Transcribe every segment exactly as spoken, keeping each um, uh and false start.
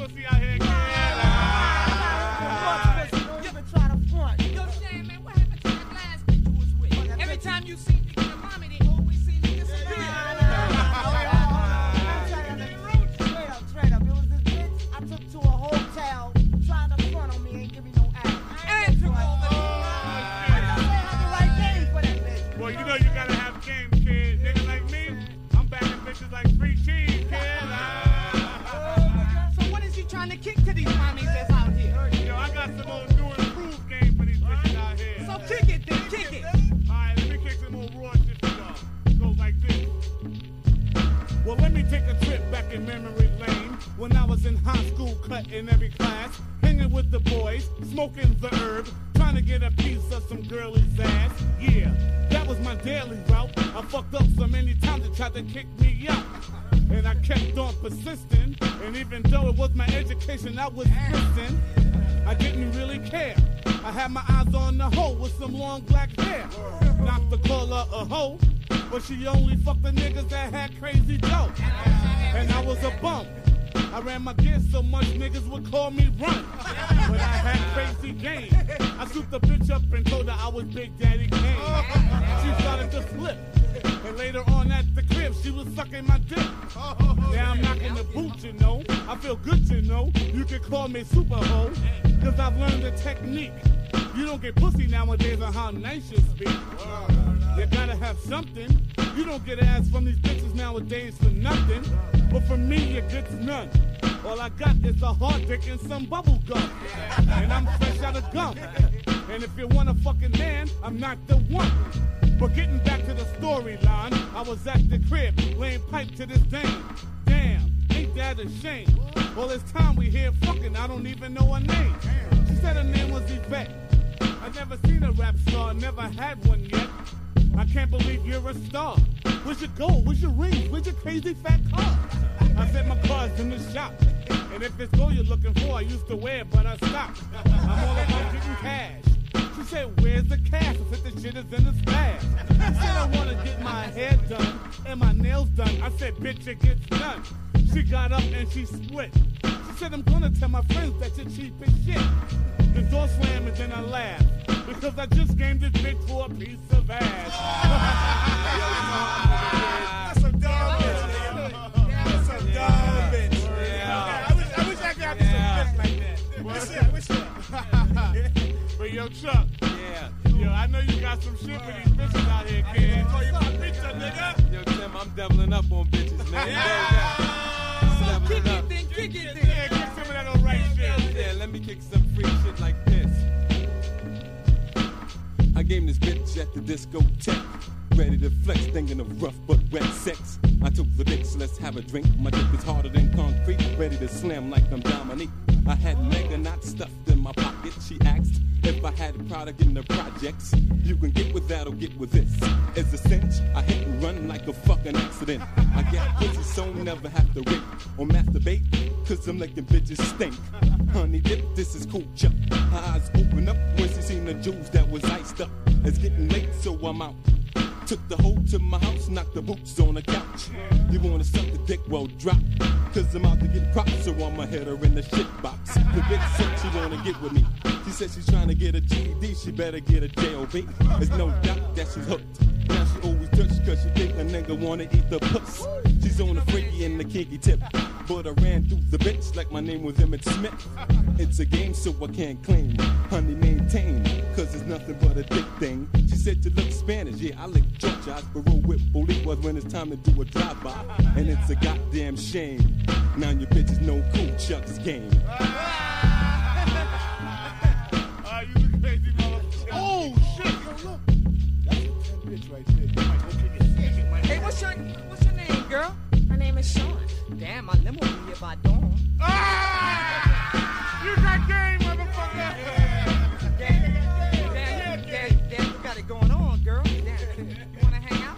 pussy out here, kid. You even try to front. Yo, Shane, man, what happened to that last bitch you was with? Every time you seem to get a mommy, they always seem to disappear. Straight up, straight up. It was this bitch I took to a hotel, trying to front on me, ain't give me no ass. And took over. Well, you know you gotta have game, kid. Nigga like me, I'm backing bitches like free cheese, kid. Ah. So what is you trying to kick to these mommies that's out here? Yo, I got some more new improved game for these bitches out here. So kick it then, kick it. Alright, let me kick some more raw shit for y'all. It goes like this. Well, let me take a trip back in memory lane. When I was in high school, cut in every class, hanging with the boys, smoking the herb, trying to get a piece of some girlie's ass. Yeah, that was my daily route. I fucked up so many times they tried to kick me out. And I kept on persisting. And even though it was my education I was missing, I didn't really care. I had my eyes on the hoe with some long black hair. Not to call her a hoe, but she only fucked the niggas that had crazy dough. And I was a bum. I ran my gear so much niggas would call me run. But I had crazy game. I scooped the bitch up and told her I was Big Daddy Kane. She started to flip. And later on at the crib, she was sucking my dick. Now I'm knocking the boot, you know. I feel good, you know. You can call me super hoe, cause I've learned the technique. You don't get pussy nowadays on how nice you speak. You gotta have something. You don't get ass from these bitches nowadays for nothing. But for me, you get none. All I got is a hard dick and some bubble gum. And I'm fresh out of gum. And if you want a fucking man, I'm not the one. But getting back to the storyline, I was at the crib, laying pipe to this dame. Damn, ain't that a shame? Well, it's time we here fucking, I don't even know her name. She said her name was Yvette. I never seen a rap star, never had one yet. I can't believe you're a star. Where's your gold? Where's your rings? Where's your crazy fat car? I said my car's in the shop. And if it's gold you're looking for, I used to wear it, but I stopped. I'm all about getting cash. She said, where's the cash? I said, the shit is in the stash. She said, I want to get my hair done and my nails done. I said, bitch, it gets done. She got up and she split. She said, I'm going to tell my friends that you're cheap as shit. The door slammed and then I laughed. Because I just came this bitch for a piece of ass. That's some dumb bitch. That's some dumb bitch. I wish I wish I could have some bitch like that. What's that? What's that? But yo, Chuck. Yeah. Yo, I know you got some shit for these bitches out here, kid. Call you my bitch, nigga. Yo, Tim, I'm doubling up on bitches, man. Yeah. So kick it then, kick it then. Yeah, kick some of that old right shit. Yeah, let me kick some free shit like this. I gave this bitch at the discotheque. Ready to flex, thinking of rough but wet sex. I took the bitch, let's have a drink. My dick is harder than concrete, ready to slam like I'm Dominique. I had mega knots stuffed in my pocket. She asked if I had a product in the projects. You can get with that or get with this. It's a cinch, I hit and run like a fucking accident. I get pussy so never have to rape or masturbate, cause I'm licking bitches stink. Honey dip, this is cool Chuck. Her eyes open up when she seen the jewels that was iced up. It's getting late so I'm out. Took the hoe to my house, knocked the boots on the couch. You wanna suck the dick, well drop. Cause I'm out to get props, so I'ma hit her in the shit box. The bitch said she wanna get with me. She said she's trying to get a G E D, she better get a J O B. There's no doubt that she's hooked. Now she always touch cause she think a nigga wanna eat the puss. She's on the freaky and the kinky tip. But I ran through the bitch like my name was Emmett Smith. It's a game so I can't claim. Honey maintain, cause it's nothing but a dick thing. She said you look Spanish, yeah I lick Georgia. I parole with Bolivar when it's time to do a drive-by. And it's a goddamn shame. Now your bitches know cool Chuck's game. Ah, you the crazy motherfucker. Oh shit, yo look. That's a ten bitch right there. You might go kick it. Hey, what's your, what's your name, girl? My name is Sean. Damn, my limo will be here by dawn. Ah! You got game, motherfucker. Damn, damn, damn, damn, you got it going on, girl. Damn, you wanna hang out?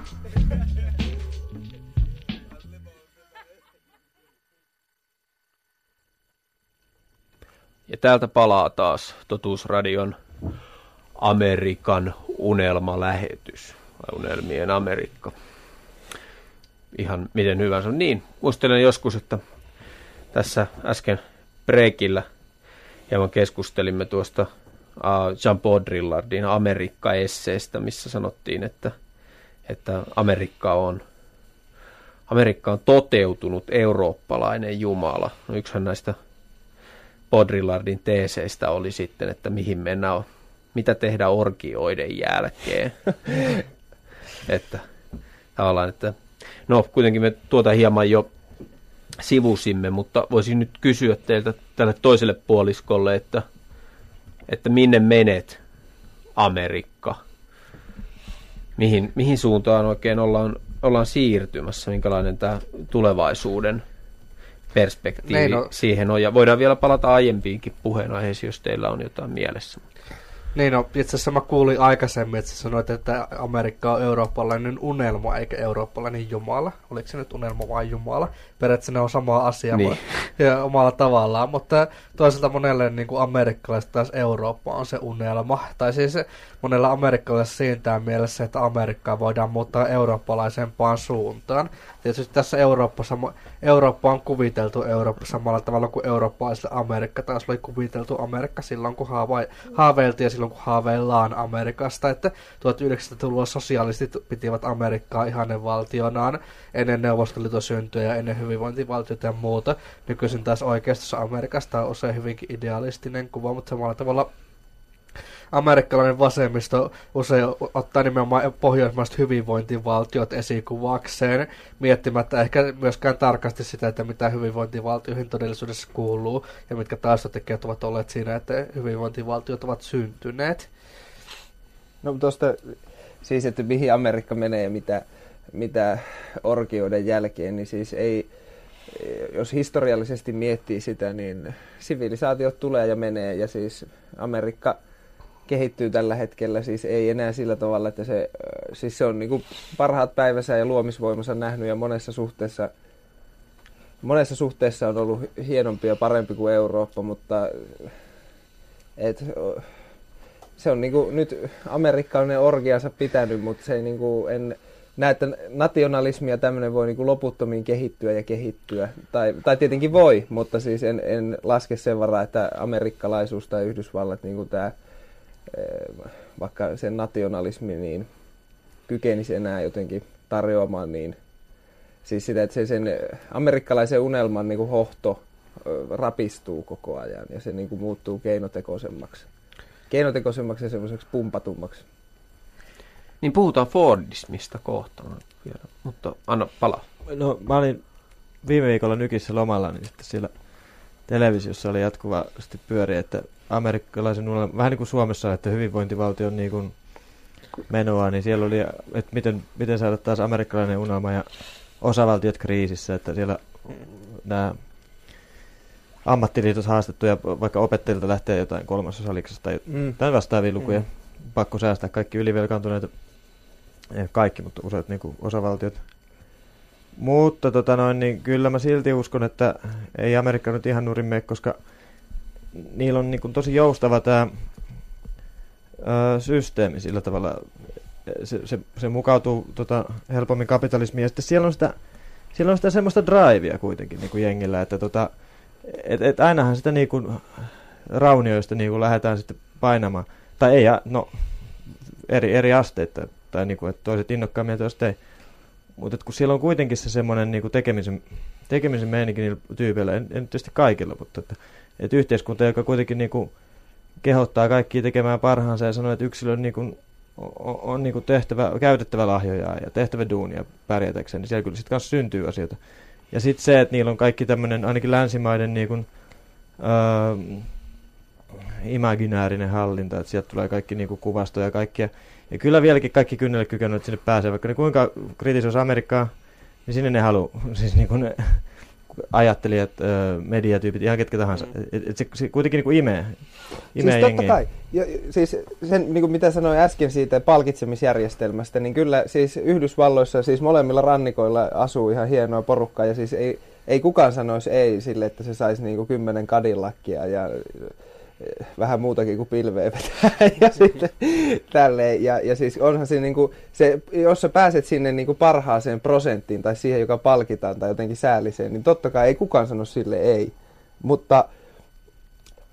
Ja täältä palaa taas Totuusradion Amerikan unelmalähetys. Vai Unelmien Amerikka. Ihan miten hyvänsä. Niin, muistelen joskus, että tässä äsken breakillä hieman keskustelimme tuosta uh, Jean Baudrillardin Amerikka-esseestä, missä sanottiin, että, että Amerikka on, Amerikka on toteutunut eurooppalainen Jumala. No, yksihän näistä Baudrillardin teeseistä oli sitten, että mihin mennään, mitä tehdään orgioiden jälkeen. että tavallaan, että no kuitenkin me tuota hieman jo sivusimme, mutta voisin nyt kysyä teiltä tälle toiselle puoliskolle, että, että minne menet, Amerikka? Mihin, mihin suuntaan oikein ollaan, ollaan siirtymässä? Minkälainen tämä tulevaisuuden perspektiivi niin no, siihen on? Ja voidaan vielä palata aiempiinkin puheenaiheisiin, jos teillä on jotain mielessä. Niin no, itse asiassa mä kuulin aikaisemmin, että sä sanoit, että Amerikka on eurooppalainen unelma eikä eurooppalainen Jumala. Oliko se nyt unelma vai Jumala? Periaatteessa ne on sama asia niin. ja omalla tavallaan, mutta toisaalta monelle niin kuin amerikkalaiset taas Eurooppa on se unelma. Tai siis monella amerikkalaisella siintää mielessä, että Amerikkaa voidaan muuttaa eurooppalaisempaan suuntaan. Tietysti tässä Euroopassa, Eurooppa on kuviteltu Eurooppa samalla tavalla kuin eurooppalaisille Amerikka taas oli kuviteltu Amerikka silloin, kun haava- haaveiltiin ja silloin, kun haaveillaan Amerikasta. Että tuhatyhdeksänsataaluvulla sosialistit pitivät Amerikkaa ihannevaltionaan ennen Neuvostoliiton syntyä ja ennen hyvinvointivaltiota ja muuta. Nykyisin taas oikeistossa Amerikasta on usein hyvinkin idealistinen kuva, mutta samalla tavalla amerikkalainen vasemmisto usein ottaa nimenomaan pohjoismaiset hyvinvointivaltiot esikuvakseen, miettimättä ehkä myöskään tarkasti sitä, että mitä hyvinvointivaltioihin todellisuudessa kuuluu ja mitkä taustatekijät ovat olleet siinä, että hyvinvointivaltiot ovat syntyneet. No tuosta siis, että mihin Amerikka menee ja mitä, mitä orgioiden jälkeen, niin siis ei, jos historiallisesti miettii sitä, niin sivilisaatiot tulee ja menee ja siis Amerikka kehittyy tällä hetkellä, siis ei enää sillä tavalla, että se, siis se on niin kuin parhaat päivänsä ja luomisvoimansa nähnyt ja monessa suhteessa, monessa suhteessa on ollut hienompi ja parempi kuin Eurooppa, mutta et, se on niin kuin, nyt Amerikka on ne orgiansa pitänyt, mutta se ei niin kuin, en näe, että nationalismi ja tämmöinen voi niin kuin loputtomiin kehittyä ja kehittyä. Tai, tai tietenkin voi, mutta siis en, en laske sen varaa, että amerikkalaisuus tai Yhdysvallat, niin kuin tämä, vaikka sen nationalismi, niin kykenisi enää jotenkin tarjoamaan niin. Siis sitä, että se sen amerikkalaisen unelman niin kuin hohto rapistuu koko ajan ja se niin kuin muuttuu keinotekoisemmaksi. Keinotekoisemmaksi ja semmoiseksi pumpatummaksi. Niin puhutaan Fordismista kohtaan vielä, mutta anna palaa. No mä olin viime viikolla Nykissä lomalla, niin sitten siellä televisiossa oli jatkuvasti pyöri, että amerikkalaisen unelma, vähän niin kuin Suomessa, että hyvinvointivaltion niin kuin menoa, niin siellä oli, että miten, miten saada taas amerikkalainen unelma ja osavaltiot kriisissä, että siellä nämä ammattiliitot haastettu ja vaikka opettajilta lähtee jotain kolmasosaliksesta tai mm. tämän vastaavia lukuja. Mm. Pakko säästää kaikki ylivelkaantuneita, ei kaikki, mutta useat niin kuin osavaltiot. Mutta tota noin, niin kyllä mä silti uskon, että ei Amerikka nyt ihan nurin mene, koska niillä on niin kuin tosi joustava tämä ö, systeemi sillä tavalla. Se, se, se mukautuu tota, helpommin kapitalismiin ja sitten siellä on sitä, siellä on sitä semmoista drivea kuitenkin niin kuin jengillä, että tota, et, et ainahan sitä niin kuin raunioista niin kuin lähdetään sitten painamaan. Tai ei, no eri, eri asteita, tai niin kuin, että toiset innokkaammin ja toiset ei. Mutta kun siellä on kuitenkin se semmoinen niin kuin tekemisen, tekemisen meininki niillä tyypeillä, en, en tietysti kaikilla, mutta että, että yhteiskunta, joka kuitenkin niin kuin kehottaa kaikkia tekemään parhaansa ja sanoo, että yksilön niin kuin, on, on niin kuin tehtävä, käytettävä lahjoja ja tehtävä duunia pärjätäkseen, niin siellä kyllä sitten kanssa syntyy asioita. Ja sitten se, että niillä on kaikki tämmöinen, ainakin länsimaiden niin kuin, öö, imaginäärinen hallinta, että sieltä tulee kaikki niin kuin kuvastoja ja kaikkia. Ja kyllä vieläkin kaikki kynnelle kykenevät sinne pääsee, vaikka ne kuinka kritisoisi Amerikkaa, niin sinne ne haluaa, siis niin kuin ne ajattelijat, mediatyypit, ihan ketkä tahansa. Mm. Et, et se, se kuitenkin niin kuin imee, imee siis totta kai. Ja, siis sen, niin kuin mitä sanoin äsken siitä palkitsemisjärjestelmästä, niin kyllä siis Yhdysvalloissa siis molemmilla rannikoilla asuu ihan hienoa porukkaa ja siis ei, ei kukaan sanoisi ei sille, että se saisi niin kuin kymmenen Cadillackia ja vähän muutakin kuin pilveä vetää ja sitten tälleen. Ja, ja siis onhan se, niin kuin, se, jos sä pääset sinne niin kuin parhaaseen prosenttiin tai siihen, joka palkitaan tai jotenkin säälliseen, niin totta kai ei kukaan sano sille ei. Mutta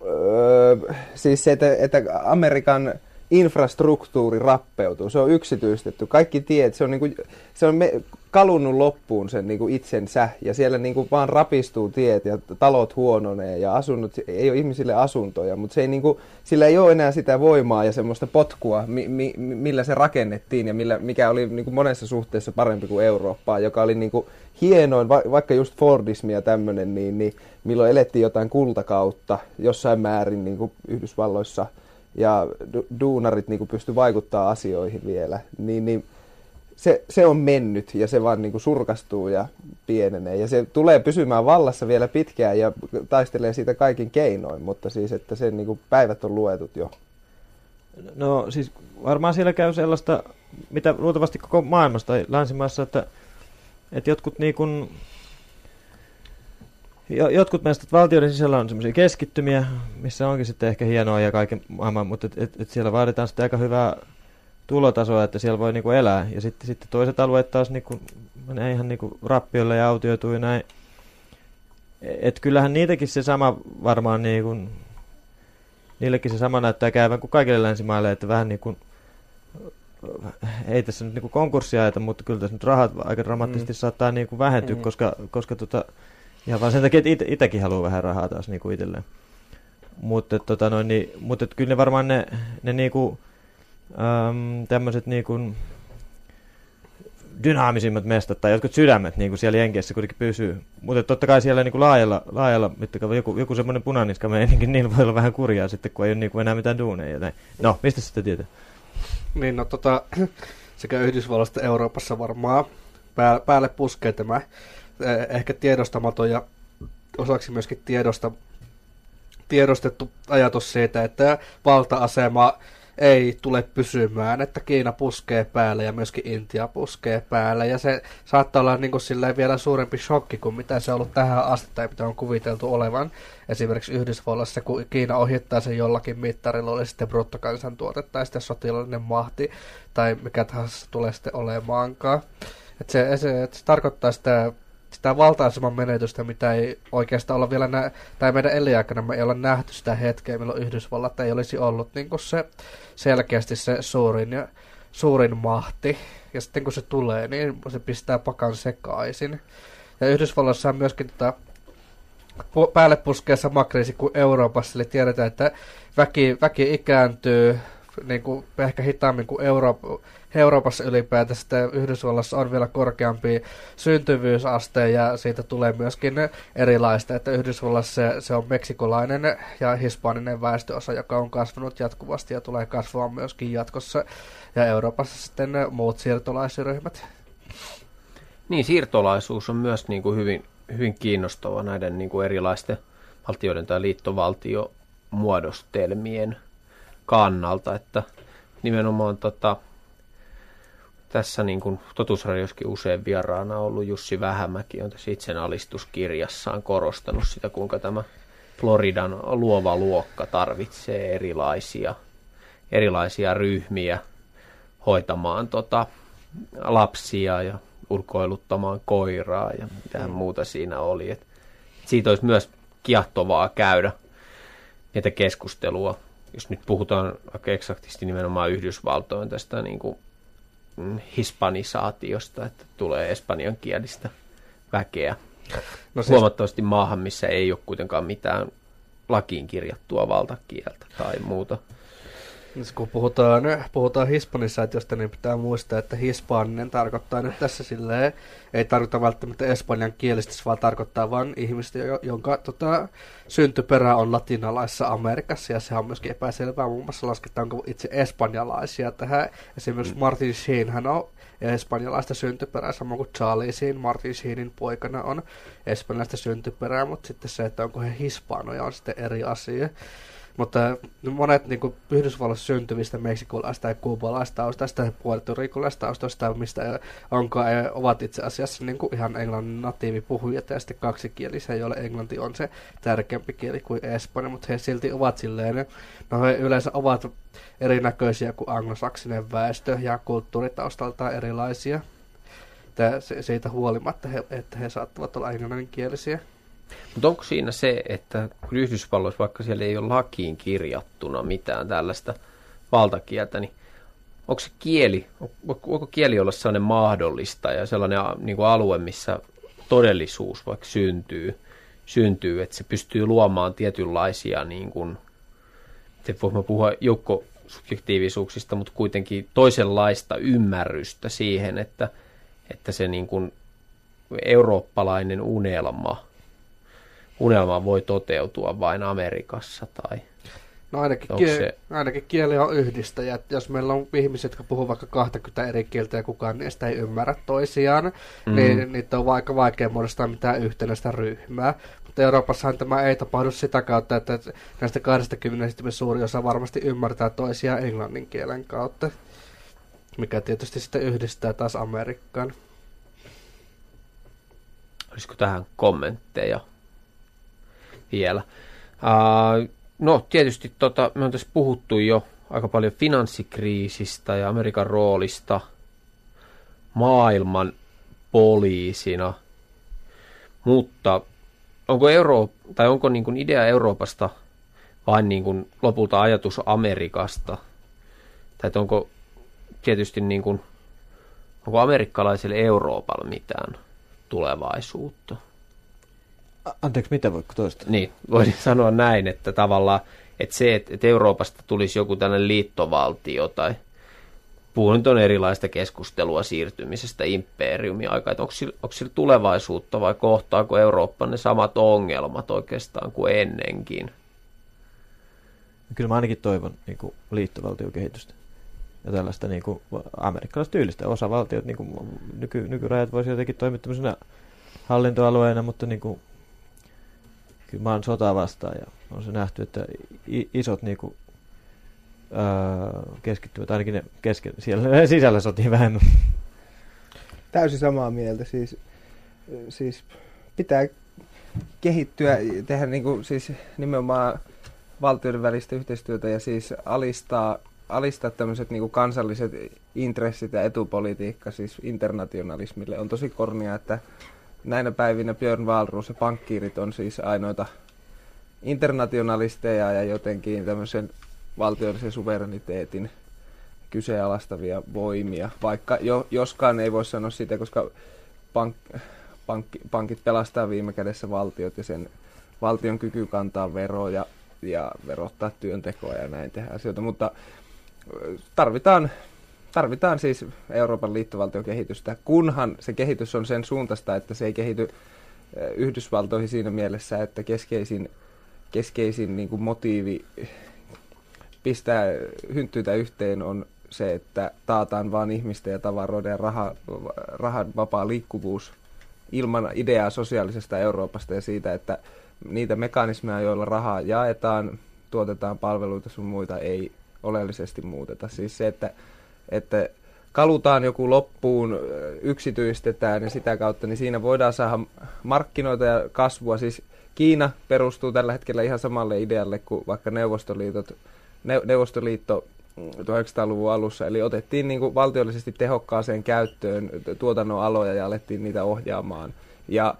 öö, siis se, että, että Amerikan infrastruktuuri rappeutuu, se on yksityistetty. Kaikki tiet, se on, niinku, se on me, kalunnut loppuun sen niinku itsensä ja siellä niinku vaan rapistuu tiet ja talot huononee ja asunnot, ei ole ihmisille asuntoja, mutta se ei niinku, sillä ei ole enää sitä voimaa ja semmoista potkua, mi, mi, millä se rakennettiin ja millä, mikä oli niinku monessa suhteessa parempi kuin Eurooppaa, joka oli niinku hienoin, va, vaikka just Fordismi ja tämmöinen, niin, niin milloin elettiin jotain kultakautta jossain määrin niinku Yhdysvalloissa ja du, duunarit niinku pysty vaikuttaa asioihin vielä, niin, niin se, se on mennyt ja se vaan niinku surkastuu ja pienenee ja se tulee pysymään vallassa vielä pitkään ja taistelee siitä kaikin keinoin, mutta siis että sen niinku päivät on luetut jo. No siis varmaan siellä käy sellaista, mitä luultavasti koko maailmasta tai länsimaassa, että, että jotkut niin kuin, jotkut meistä valtioiden sisällä on semmoisia keskittymiä, missä onkin sitten ehkä hienoa ja kaiken maailman, mutta et, et, et siellä vaaditaan sitten aika hyvää tulotasoa, että siellä voi niinku elää. Ja sitten, sitten toiset alueet taas niinku, menee ihan niinku rappiolle ja autioituu ja näin. Et kyllähän niitäkin se sama varmaan niinku, niillekin se sama näyttää käyvän kuin kaikille länsimaille, että vähän niinku, ei tässä nyt niinku konkurssia ajeta, mutta kyllä tässä nyt rahat aika dramaattisesti mm. saattaa niinku vähentyä, mm. koska, koska tota, ihan vaan sen takia, että ite, itäkin haluaa vähän rahaa taas niinku itselleen. Mutta tota noin, niin, mutta kyllä ne varmaan ne, ne niinku, äm, tämmöiset niinku dynaamisimmat mestat tai jotkut sydämet niinku siellä Jenkeissä kuitenkin pysyy. Mutta totta kai siellä niinku laajalla, laajalla mittakaava joku, joku semmoinen punaniska meininkin, niillä voi olla vähän kurjaa sitten, kun ei ole niinku enää mitään duuneja. Joten. No, mistä sitä tietää? Niin, no tota, sekä Yhdysvalloista Euroopassa varmaan pää, päälle puskee tämä ehkä tiedostamaton ja osaksi myöskin tiedosta, tiedostettu ajatus siitä, että valta-asema ei tule pysymään, että Kiina puskee päälle ja myöskin Intia puskee päälle ja se saattaa olla niin kuin silleen vielä suurempi shokki kuin mitä se on ollut tähän asti tai mitä on kuviteltu olevan. Esimerkiksi Yhdysvalloissa, kun Kiina ohittaa sen jollakin mittarilla, oli sitten bruttokansantuote tai sitten sotilaallinen mahti tai mikä tahansa tulee sitten olemaankaan. Että se, se, että se tarkoittaa sitä sitä valta-aseman menetystä, mitä ei oikeastaan olla vielä nä- tai meidän elinaikana me ei olla nähty sitä hetkeä, milloin Yhdysvallat ei olisi ollut niin kuin se selkeästi se suurin, ja, suurin mahti. Ja sitten kun se tulee, niin se pistää pakan sekaisin. Ja Yhdysvalloissa on myöskin tota, pu- päälle puskee sama kriisi kuin Euroopassa, eli tiedetään, että väki, väki ikääntyy niin kuin ehkä hitaammin kuin Euroop- Euroopassa ylipäätään, sitten Yhdysvallassa on vielä korkeampi syntyvyysaste ja siitä tulee myöskin erilaista, että Yhdysvallassa se, se on meksikolainen ja hispaaninen väestöosa, joka on kasvanut jatkuvasti ja tulee kasvamaan myöskin jatkossa ja Euroopassa sitten muut siirtolaisryhmät. Niin, siirtolaisuus on myös niin kuin hyvin, hyvin kiinnostava näiden niin kuin erilaisten valtioiden tai liittovaltiomuodostelmien kannalta, että nimenomaan tota, tässä niin kuin totuusradioskin usein vieraana ollut Jussi Vähämäki on tässä itsenalistuskirjassaan korostanut sitä, kuinka tämä Floridan luova luokka tarvitsee erilaisia, erilaisia ryhmiä hoitamaan tota, lapsia ja ulkoiluttamaan koiraa ja mitään mm. muuta siinä oli. Et siitä olisi myös kiehtovaa käydä niitä keskustelua, jos nyt puhutaan aika eksaktisti nimenomaan Yhdysvaltojen tästä niin kuin hispanisaatiosta, että tulee espanjankielistä väkeä. No siis huomattavasti maahan, missä ei ole kuitenkaan mitään lakiin kirjattua valtakieltä tai muuta. Kun puhutaan, puhutaan hispanisaatiosta, niin pitää muistaa, että hispaaninen tarkoittaa nyt tässä silleen, ei tarkoita välttämättä espanjan kielistä, vaan tarkoittaa vain ihmistä, jonka tota, syntyperä on latinalaisessa Amerikassa, ja se on myöskin epäselvää, muun muassa lasketaanko itse espanjalaisia tähän. Esimerkiksi mm. Martin Sheen, hän on espanjalaista syntyperää, samoin kuin Charlie Sheen, Martin Sheenin poikana on espanjalaista syntyperää, mutta sitten se, että onko he hispaanoja, on sitten eri asia. Mutta monet niin kuin Yhdysvalloissa syntyvistä meksikolaista ja kuubalaista taustaista ja puertorikolaista taustaista, mistä onko, ovat itse asiassa niin kuin ihan englannin natiivipuhujia ja sitten kaksikielisiä, joille englanti on se tärkeämpi kieli kuin espanja, mutta he silti ovat silleen, no he yleensä ovat erinäköisiä kuin anglosaksinen väestö ja kulttuuritaustaltaan erilaisia. Tää, siitä huolimatta, he, että he saattavat olla englanninkielisiä. Mutta onko siinä se, että kun Yhdysvalloissa, vaikka siellä ei ole lakiin kirjattuna mitään tällaista valtakieltä, niin onko se kieli, onko kieli olla sellainen mahdollista ja sellainen niin kuin alue, missä todellisuus vaikka syntyy, syntyy, että se pystyy luomaan tietynlaisia, niin kuin, voimme puhua joukkosubjektiivisuuksista, mutta kuitenkin toisenlaista ymmärrystä siihen, että, että se niin kuin eurooppalainen unelma, unelma voi toteutua vain Amerikassa tai... No ainakin, kie- se... ainakin kieli on yhdistäjä. Jos meillä on ihmisiä, jotka puhuu vaikka kaksikymmentä eri kieltä ja kukaan niistä ei ymmärrä toisiaan, mm. niin niitä on aika vaikea muodostaa mitään yhtenäistä ryhmää. Mutta Euroopassahan tämä ei tapahdu sitä kautta, että näistä kaksikymmentä suuri osa varmasti ymmärtää toisiaan englannin kielen kautta, mikä tietysti sitten yhdistää taas Amerikkaan. Olisiko tähän kommentteja vielä? Uh, no tietysti tota, me on tässä puhuttu jo aika paljon finanssikriisistä ja Amerikan roolista maailman poliisina, mutta onko, Euro- tai onko niin kuin idea Euroopasta vain niin kuin lopulta ajatus Amerikasta? Tai onko tietysti niin kuin, onko amerikkalaiselle Euroopalla mitään tulevaisuutta? Anteeksi, mitä voitko toistaa? Niin, voisin sanoa näin, että tavallaan että se, että Euroopasta tulisi joku tällainen liittovaltio tai puhun nyt on erilaista keskustelua siirtymisestä imperiumin aikaan, että onko sillä, onko sillä tulevaisuutta vai kohtaako Eurooppa ne samat ongelmat oikeastaan kuin ennenkin? Kyllä mä ainakin toivon niin kuin liittovaltiokehitystä ja tällaista niin kuin amerikkalaista tyylistä. Osa valtiot, niin kuin nyky, nykyrajat voisi jotenkin toimia tämmöisenä hallintoalueena, mutta niin kuin, kyllä mä oon sotaa vastaan ja on se nähty, että isot niin kuin, ää, keskittyvät, ainakin ne kesken, siellä sisällä sotiin vähemmän. Täysin samaa mieltä. Siis, siis pitää kehittyä, tehdä niin kuin, siis nimenomaan valtioiden välistä yhteistyötä ja siis alistaa, alistaa tämmöiset niin kuin kansalliset intressit ja etupolitiikka siis internationalismille. On tosi kornia, että näinä päivinä Björn Wahlroos ja pankkiirit on siis ainoita internationalisteja ja jotenkin tämmöisen valtiollisen suvereniteetin kyseenalaistavia voimia, vaikka jo, joskaan ei voi sanoa sitä, koska pank, pank, pankit pelastaa viime kädessä valtiot ja sen valtion kyky kantaa veroja ja verottaa työntekoa ja näin tehdä asioita, mutta tarvitaan, tarvitaan siis Euroopan liittovaltiokehitystä, kunhan se kehitys on sen suuntaista, että se ei kehity Yhdysvaltoihin siinä mielessä, että keskeisin, keskeisin niin kuin motiivi pistää hynttyytä yhteen on se, että taataan vain ihmisten ja tavaroiden ja raha, rahan vapaa liikkuvuus ilman ideaa sosiaalisesta Euroopasta ja siitä, että niitä mekanismeja, joilla rahaa jaetaan, tuotetaan palveluita sun muita, ei oleellisesti muuteta. Siis se, että, että kalutaan joku loppuun, yksityistetään ja sitä kautta, niin siinä voidaan saada markkinoita ja kasvua. Siis Kiina perustuu tällä hetkellä ihan samalle idealle kuin vaikka Neuvostoliitot, ne, Neuvostoliitto tuhatyhdeksänsataaluvun alussa. Eli otettiin niin kuin valtiollisesti tehokkaaseen käyttöön tuotannon aloja ja alettiin niitä ohjaamaan. Ja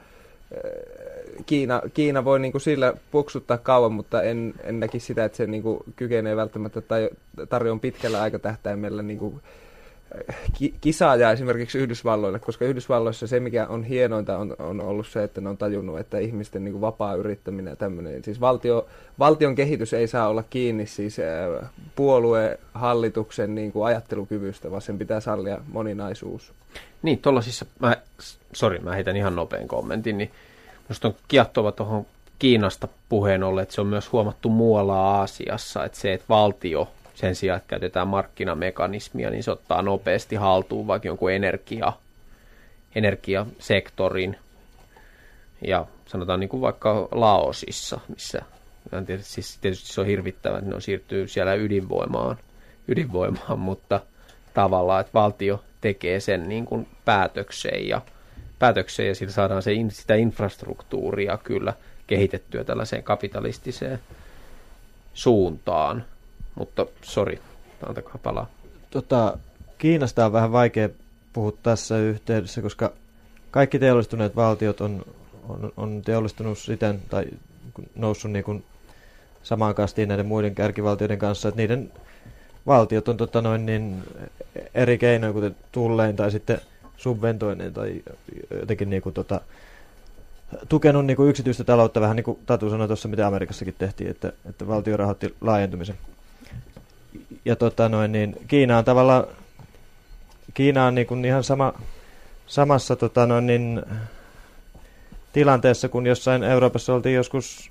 Kiina, Kiina voi niin kuin sillä puksuttaa kauan, mutta en, en näkisi sitä, että se niin kuin kykenee välttämättä tarjoamaan pitkällä aikatähtäimellä niin kuin kisaajaa esimerkiksi Yhdysvalloille, koska Yhdysvalloissa se, mikä on hienointa, on, on ollut se, että ne on tajunnut, että ihmisten niin kuin vapaa yrittäminen ja tämmöinen. Siis valtio, valtion kehitys ei saa olla kiinni siis puolueen, hallituksen niin kuin ajattelukyvystä, vaan sen pitää sallia moninaisuus. Niin, tuollaisissa, mä, sori, mä heitän ihan nopean kommentin, niin minusta on kiehtova tuohon Kiinasta puheen ollen, että se on myös huomattu muualla Aasiassa, että se, että valtio sen sijaan, että käytetään markkinamekanismia, niin se ottaa nopeasti haltuun vaikka jonkun energia, energiasektorin. Ja sanotaan niin kuin vaikka Laosissa, missä en tiedä, siis tietysti se on hirvittävä, että ne on siirtyy siellä ydinvoimaan, ydinvoimaan, mutta tavallaan, että valtio tekee sen niin kuin päätökseen ja, päätökseen ja sillä saadaan se, sitä infrastruktuuria kyllä kehitettyä tällaiseen kapitalistiseen suuntaan. Mutta sori, antakaa palaa. Tota, Kiinasta on vähän vaikea puhua tässä yhteydessä, koska kaikki teollistuneet valtiot on on, on teollistunut siten tai noussut niin kuin samaan kastiin näiden muiden kärkivaltioiden kanssa, että niiden valtiot on tota noin, niin eri keinoja, kuten tullein tai sitten subventoineen tai jotenkin niin kuin, tota, tukenut niin kuin yksityistä taloutta vähän niin kuin Tatu sanoi tuossa, mitä Amerikassakin tehtiin, että, että valtio rahoitti laajentumisen. Ja tota noin, niin Kiina on tavallaan Kiina on niin kuin ihan sama, samassa tota noin, niin, tilanteessa kuin jossain Euroopassa oltiin joskus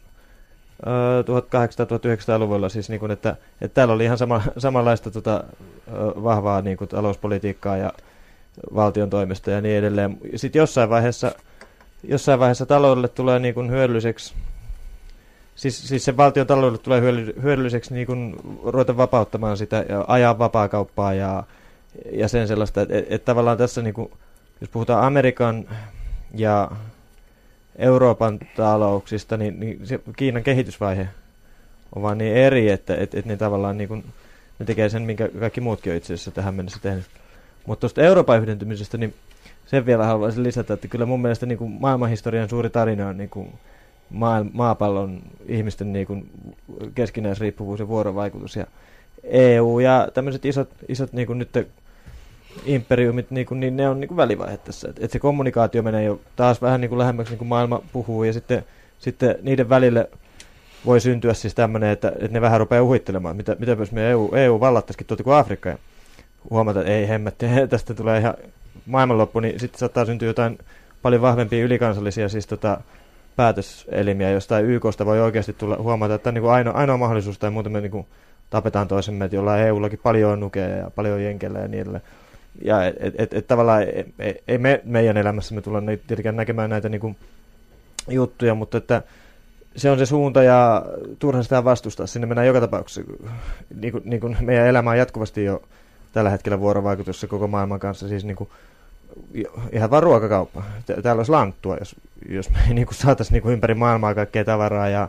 tuhatkahdeksansataa-tuhatyhdeksänsataaluvulla, siis niin kuin, että, että täällä oli ihan sama, samanlaista tota, vahvaa niin kuin talouspolitiikkaa ja valtion toimesta ja niin edelleen. Sitten jossain vaiheessa, jossain vaiheessa taloudelle tulee niin kuin hyödylliseksi, siis, siis sen valtion taloudelle tulee hyödylliseksi niin kuin ruveta vapauttamaan sitä ja ajaa vapaakauppaa ja, ja sen sellaista, että et, et tavallaan tässä, niin kuin, jos puhutaan Amerikan ja Euroopan talouksista, niin, niin se Kiinan kehitysvaihe on vaan niin eri, että et, et ne tavallaan niin kuin, ne tekee sen, minkä kaikki muutkin on itse asiassa tähän mennessä tehnyt. Mutta tuosta Euroopan yhdentymisestä, niin sen vielä haluaisin lisätä, että kyllä mun mielestä niin kuin maailmanhistorian suuri tarina on niin kuin maa, maapallon ihmisten niin kuin keskinäisriippuvuus ja vuorovaikutus. Ja E U ja tämmöiset isot, isot niin kuin nyt imperiumit, niin, kuin, niin ne on niin kuin välivaihe tässä. Että et se kommunikaatio menee jo taas vähän niin kuin lähemmäksi, niin kuin maailma puhuu, ja sitten, sitten niiden välille voi syntyä siis tämmöinen, että, että ne vähän rupeaa uhittelemaan, mitä, mitä jos me E U, E U vallattaisikin tuolta kuin Afrikka, ja huomata, että ei hemmetti, tästä tulee ihan maailmanloppu, niin sitten saattaa syntyä jotain paljon vahvempia ylikansallisia siis tota, päätöselimiä, jostain Y K:sta voi oikeasti tulla huomata, että tämä on niin kuin ainoa, ainoa mahdollisuus, tai muuten me niin kuin tapetaan toisemme, että jollain E U:llakin paljon nukeja ja paljon jenkellä ja niin edelleen. Ja et, et, et, et tavallaan ei, ei me, meidän elämässä me tullaan tietenkään näkemään näitä niin kuin juttuja, mutta että se on se suunta ja turha sitä vastustaa. Sinne mennään joka tapauksessa. Niin kuin, niin kuin meidän elämä on jatkuvasti jo tällä hetkellä vuorovaikutussa koko maailman kanssa. Siis niin kuin, ihan vaan ruokakauppa. Täällä olisi lanttua, jos, jos me ei niin kuin saataisiin niin kuin ympäri maailmaa kaikkea tavaraa ja,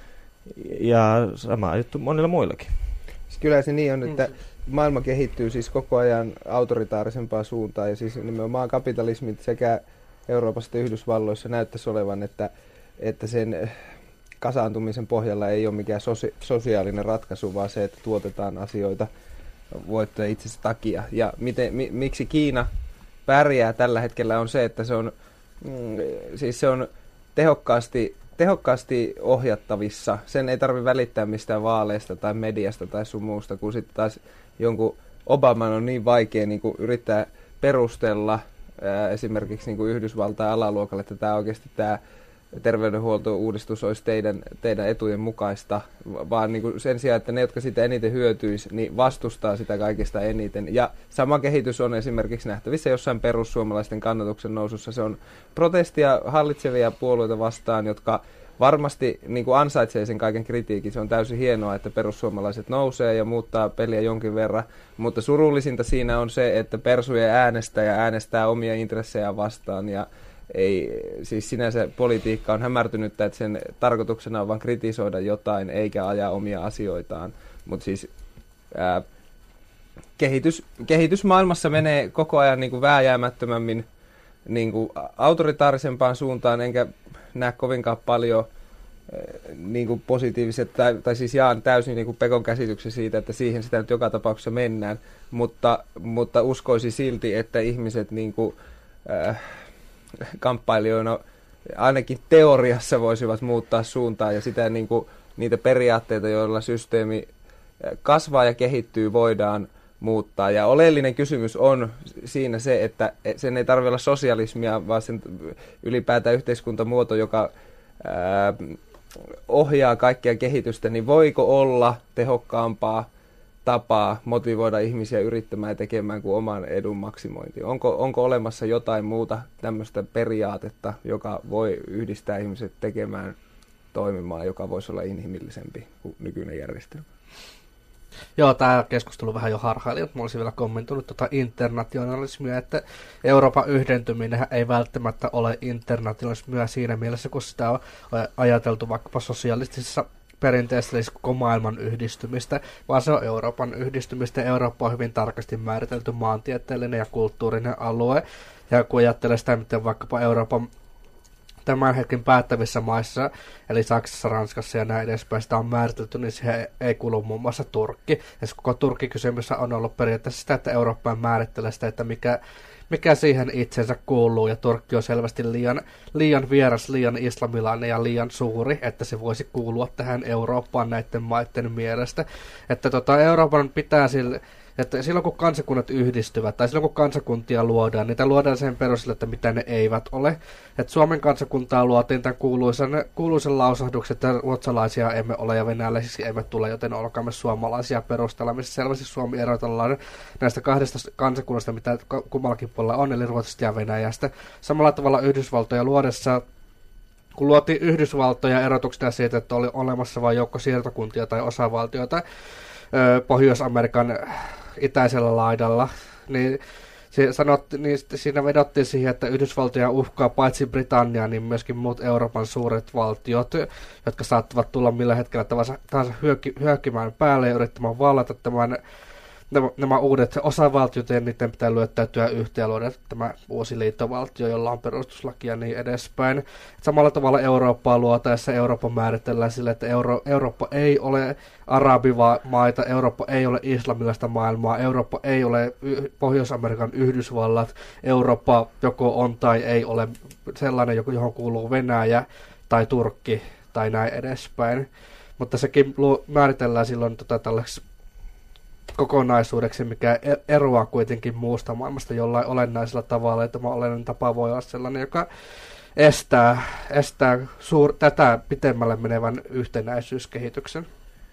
ja sama juttu monilla muillakin. Kyllä se niin on, että maailma kehittyy siis koko ajan autoritaarisempaan suuntaan ja siis nimenomaan kapitalismit sekä Euroopassa että Yhdysvalloissa näyttäisi olevan, että, että sen kasaantumisen pohjalla ei ole mikään sosi- sosiaalinen ratkaisu, vaan se, että tuotetaan asioita voittoja itsensä takia. Ja miten, mi, miksi Kiina pärjää tällä hetkellä on se, että se on, mm, siis se on tehokkaasti, tehokkaasti ohjattavissa. Sen ei tarvitse välittää mistään vaaleista tai mediasta tai sun muusta, kun sitten taas jonkun Obaman on niin vaikea niin kuin yrittää perustella ää, esimerkiksi niin kuin Yhdysvaltain alaluokalle, että tämä oikeasti tämä terveydenhuolto-uudistus olisi teidän, teidän etujen mukaista, vaan niin kuin sen sijaan, että ne, jotka sitä eniten hyötyisi, niin vastustaa sitä kaikista eniten. Ja sama kehitys on esimerkiksi nähtävissä jossain perussuomalaisten kannatuksen nousussa. Se on protestia hallitsevia puolueita vastaan, jotka varmasti niin kuin ansaitsee sen kaiken kritiikin. Se on täysin hienoa, että perussuomalaiset nousee ja muuttaa peliä jonkin verran, mutta surullisinta siinä on se, että persujen äänestäjä äänestää omia intressejä vastaan ja ei, siis sinänsä politiikka on hämärtynyt, että sen tarkoituksena on vain kritisoida jotain eikä ajaa omia asioitaan, mutta siis ää, kehitys, kehitys maailmassa menee koko ajan niin kuin vääjäämättömämmin niin kuin autoritaarisempaan suuntaan, enkä näe kovinkaan paljon niin kuin positiiviset, tai, tai siis jaan täysin niin kuin Pekon käsityksen siitä, että siihen sitä nyt joka tapauksessa mennään, mutta, mutta uskoisin silti, että ihmiset niin kuin, äh, kamppailijoina ainakin teoriassa voisivat muuttaa suuntaa ja sitä niin kuin, niitä periaatteita, joilla systeemi kasvaa ja kehittyy, voidaan muuttaa. Ja oleellinen kysymys on siinä se, että sen ei tarvitse olla sosialismia, vaan sen ylipäätään yhteiskuntamuoto, joka ää, ohjaa kaikkea kehitystä, niin voiko olla tehokkaampaa tapaa motivoida ihmisiä yrittämään ja tekemään kuin oman edun maksimointi? Onko, onko olemassa jotain muuta tämmöistä periaatetta, joka voi yhdistää ihmiset tekemään toimimaan, joka voisi olla inhimillisempi kuin nykyinen järjestelmä? Joo, tämä keskustelu vähän jo harhaili, mutta mä olisin vielä kommentoinut tuota internationalismia, että Euroopan yhdentyminen ei välttämättä ole internationalismia siinä mielessä, kun sitä on ajateltu vaikkapa sosialistisessa perinteessä, eli koko maailman yhdistymistä, vaan se on Euroopan yhdistymistä. Eurooppa on hyvin tarkasti määritelty maantieteellinen ja kulttuurinen alue, ja kun ajattelee sitä, miten vaikkapa Euroopan tämän hetken päättävissä maissa, eli Saksassa, Ranskassa ja näin edespäin, sitä on määritelty, niin siihen ei kuulu muun muassa Turkki. Ja koko Turkki-kysymys on ollut periaatteessa sitä, että Eurooppa määrittelee sitä, että mikä, mikä siihen itsensä kuuluu, ja Turkki on selvästi liian, liian vieras, liian islamilainen ja liian suuri, että se voisi kuulua tähän Eurooppaan näiden maiden mielestä. Että tota, Euroopan pitää sille... Että silloin kun kansakunnat yhdistyvät, tai silloin kun kansakuntia luodaan, niitä luodaan sen perusteella, että mitä ne eivät ole. Että Suomen kansakuntaa luotiin tämän kuuluisen, kuuluisen lausahduksen, että ruotsalaisia emme ole ja venäläisiksi emme tule, joten olkaamme suomalaisia perustella, missä selvästi Suomi erotellaan näistä kahdesta kansakunnasta, mitä kummallakin puolella on, eli Ruotsista ja Venäjästä. Samalla tavalla Yhdysvaltoja luodessa, kun luotiin Yhdysvaltoja erotuksena siitä, että oli olemassa vain joukko siirtokuntia tai osavaltioita Pohjois-Amerikan itäisellä laidalla, niin, se sanotti, niin siinä vedottiin siihen, että Yhdysvaltoja uhkaa paitsi Britannia, niin myöskin muut Euroopan suuret valtiot, jotka saattavat tulla millä hetkellä tahansa hyökki, hyökkimään päälle ja yrittämään vallata tämän, nämä, nämä uudet osavaltiot, ja niiden pitää lyöttäytyä yhteen ja luoda tämä uusi liittovaltio, jolla on perustuslaki ja niin edespäin. Samalla tavalla Eurooppaa luotaessa Eurooppa määritellään sille, että Euro, Eurooppa ei ole arabimaita, Eurooppa ei ole islamilaista maailmaa, Eurooppa ei ole Pohjois-Amerikan Yhdysvallat, Eurooppa joko on tai ei ole sellainen, johon kuuluu Venäjä tai Turkki tai näin edespäin. Mutta sekin määritellään silloin tota, tällaiseksi kokonaisuudeksi, mikä eroaa kuitenkin muusta maailmasta jollain olennaisella tavalla, että tämä olennainen tapa voi olla sellainen, joka estää, estää suur, tätä pitemmälle menevän yhtenäisyyskehityksen.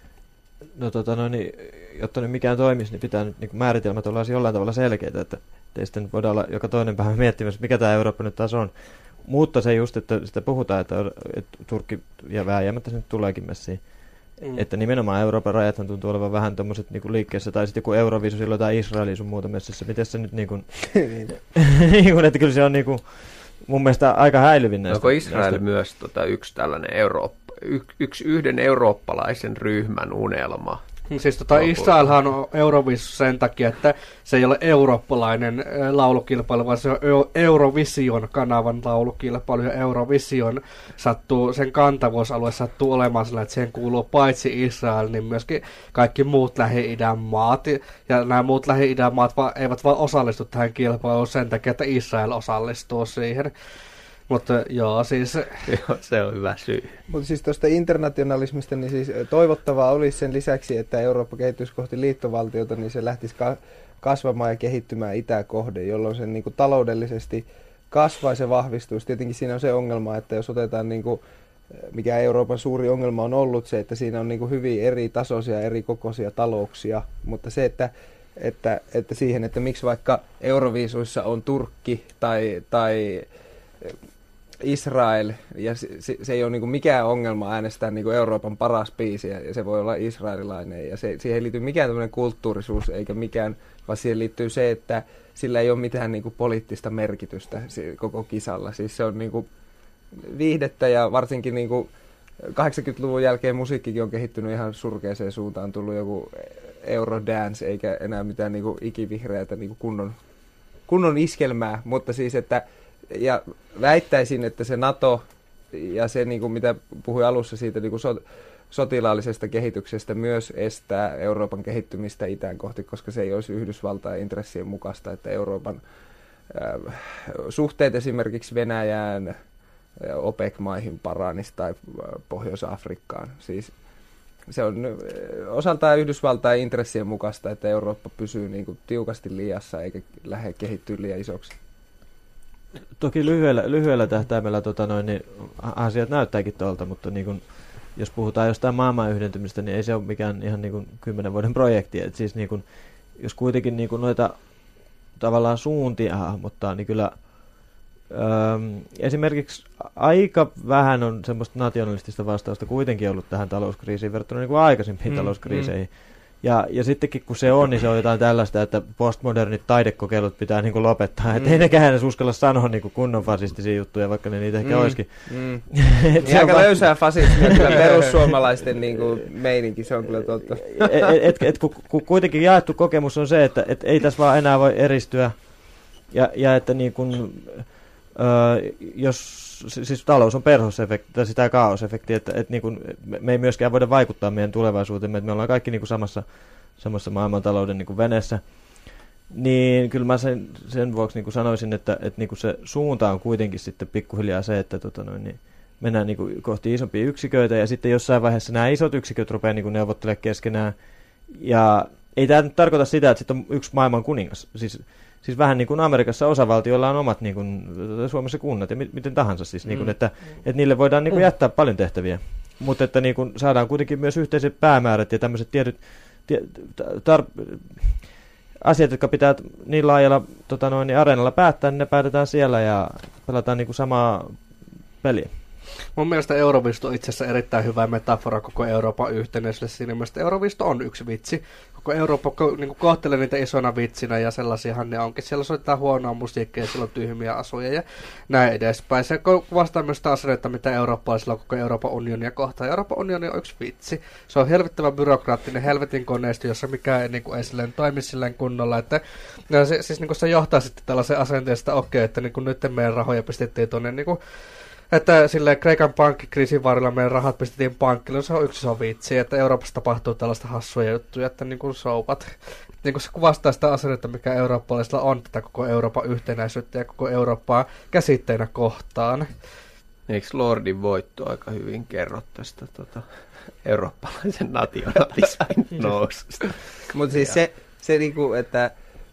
No tota no niin, jotta nyt mikään toimisi, niin pitää nyt niin määritelmät olla jollain tavalla selkeitä, että ei sitten voida olla joka toinen päivä miettimässä, mikä tämä Eurooppa nyt taas on. Mutta se just, että sitä puhutaan, että, että Turkki ja vääjäämättä se nyt tuleekin messiin. Mm. Että nimenomaan Euroopan rajathan tuntuu olevan vähän tommoset niinku liikkeessä, tai sitten joku Euroviisu silloin tai Israelin sun muuta messissä. Miten se nyt niinku... niinku, että kyllä se on niinku mun mielestä aika häilyvin näistä. Onko Israel näistä... myös tota, yksi tällainen Eurooppa, y, yksi yhden eurooppalaisen ryhmän unelma? Siis tota, Israelhan on Euroviisu sen takia, että se ei ole eurooppalainen laulukilpailu, vaan se on Eurovision kanavan laulukilpailu, ja Eurovision sattuu, sen kantavuusalue sattuu olemaan sellainen, että siihen kuuluu paitsi Israel, niin myöskin kaikki muut Lähi-idän maat, ja nämä muut Lähi-idän maat va- eivät vaan osallistu tähän kilpailuun sen takia, että Israel osallistuu siihen. Mutta joo, siis... Joo, se on hyvä syy. Mutta siis tuosta internationalismista, niin siis toivottavaa olisi sen lisäksi, että Eurooppa kehittyisi kohti liittovaltiota, niin se lähtisi ka- kasvamaan ja kehittymään itää kohden, jolloin se niin kuin taloudellisesti kasvaisi ja vahvistuisi. Tietenkin siinä on se ongelma, että jos otetaan, niin kuin, mikä Euroopan suuri ongelma on ollut se, että siinä on niin kuin hyvin eri tasoisia, eri kokoisia talouksia, mutta se, että että, että siihen, että miksi vaikka Euroviisuissa on Turkki tai... tai Israel, ja se, se ei ole niinku mikään ongelma äänestää niinku Euroopan paras biisi, ja se voi olla israelilainen, ja se, siihen ei liity mikään tämmöinen kulttuurisuus, eikä mikään, vaan siihen liittyy se, että sillä ei ole mitään niinku poliittista merkitystä koko kisalla. Siis se on niinku viihdettä, ja varsinkin niinku kahdeksankymmentäluvun jälkeen musiikkikin on kehittynyt ihan surkeaseen suuntaan, on tullut joku Eurodance, eikä enää mitään niinku ikivihreätä niinku kunnon, kunnon iskelmää, mutta siis, että ja väittäisin, että se NATO ja se, niin kuin mitä puhuin alussa siitä niin kuin so, sotilaallisesta kehityksestä, myös estää Euroopan kehittymistä itään kohti, koska se ei olisi Yhdysvaltain intressien mukaista, että Euroopan äh, suhteet esimerkiksi Venäjään, äh, OPEC-maihin paranisi tai äh, Pohjois-Afrikkaan. Siis se on äh, osaltaan Yhdysvaltain intressien mukaista, että Eurooppa pysyy niin kuin tiukasti liiassa eikä lähde kehittyä liian isoksi. Toki lyhyellä, lyhyellä tähtäimellä tota noin, niin asiat näyttääkin tuolta, mutta niin kun, jos puhutaan jostain maailman yhdentymistä, niin ei se ole mikään ihan niin kun kymmenen vuoden projekti. Et siis niin kun, jos kuitenkin niin kun noita tavallaan suuntia hahmottaa, niin kyllä öö, esimerkiksi aika vähän on semmoista nationalistista vastausta kuitenkin ollut tähän talouskriisiin verrattuna niin kuin aikaisempiin mm, talouskriiseihin. Mm. Ja, ja sittenkin kun se on, niin se on jotain tällaista, että postmodernit taidekokeilut pitää niin kuin lopettaa. Mm. Että ei nekään edes uskalla sanoa niin kuin kunnon fasistisia juttuja, vaikka ne niitä ehkä mm. olisikin. Mm. Niin aika löysää fasismia kyllä perussuomalaisten niin kuin meininki, se on kyllä totta. Et, et, et, kun, kun kuitenkin jaettu kokemus on se, että et ei tässä vaan enää voi eristyä. Ja, ja että niin kuin, öö, jos, siis talous on perhosefekti, tai sitä kaosefekti, että et, niin kuin, me ei myöskään voida vaikuttaa meidän tulevaisuuteemme, että me ollaan kaikki niin kuin samassa, samassa maailmantalouden niin kuin veneessä. Niin kyllä mä sen, sen vuoksi niin kuin sanoisin, että, että niin kuin se suunta on kuitenkin sitten pikkuhiljaa se, että tota noin, niin mennään niin kuin kohti isompia yksiköitä, ja sitten jossain vaiheessa nämä isot yksiköt rupeaa niin kuin neuvottelemaan keskenään. Ja ei tämä nyt tarkoita sitä, että sitten on yksi maailman kuningas. Siis, siis vähän niin kuin Amerikassa osavaltioilla on omat niin kuin, Suomessa kunnat ja miten tahansa. Siis, mm. niin kuin, että, että niille voidaan niin kuin jättää paljon tehtäviä. Mutta että niin kuin saadaan kuitenkin myös yhteiset päämäärät ja tämmöiset tietyt tie, tar- asiat, jotka pitää niin laajalla tota noin, niin areenalla päättää, niin ne päätetään siellä ja pelataan niin kuin samaa peliä. Mun mielestä Euroviisto on itse asiassa erittäin hyvä metafora koko Euroopan yhtenäiselle. Siinä mielestä Euroviisto on yksi vitsi. Koko Eurooppa niin kohtelee niitä isona vitsinä ja sellaisiahan ne onkin. Siellä soitetaan huonoa musiikkia ja siellä on tyhmiä asuja ja näin edespäin. Se kuvastaa myös sitä asennetta, mitä eurooppalaisilla on koko Euroopan unionia kohtaan. Euroopan unioni on yksi vitsi. Se on helvittävä byrokraattinen helvetin koneisto, jossa mikään ei, niin kuin, ei silleen toimi silleen kunnolla. Että, se, siis niin kuin se johtaa sitten tällaisen asenteen, että okei, että niin kuin nyt meidän rahoja pistettiin tuonne niin kuin että silleen Kreikan pankkikriisin varrella meidän rahat pistettiin pankkille, se on yksi iso vitsi, että Euroopassa tapahtuu tällaista hassuja juttuja, että niin kuin soupat. Niin kuin se kuvastaa sitä asennetta, mikä eurooppalaisilla on tätä koko Euroopan yhtenäisyyttä ja koko Eurooppaa käsitteenä kohtaan. Eikö Lordin voitto aika hyvin kerro tästä tota, eurooppalaisen nationalismin noususta? Mutta siis se, se niinku, että,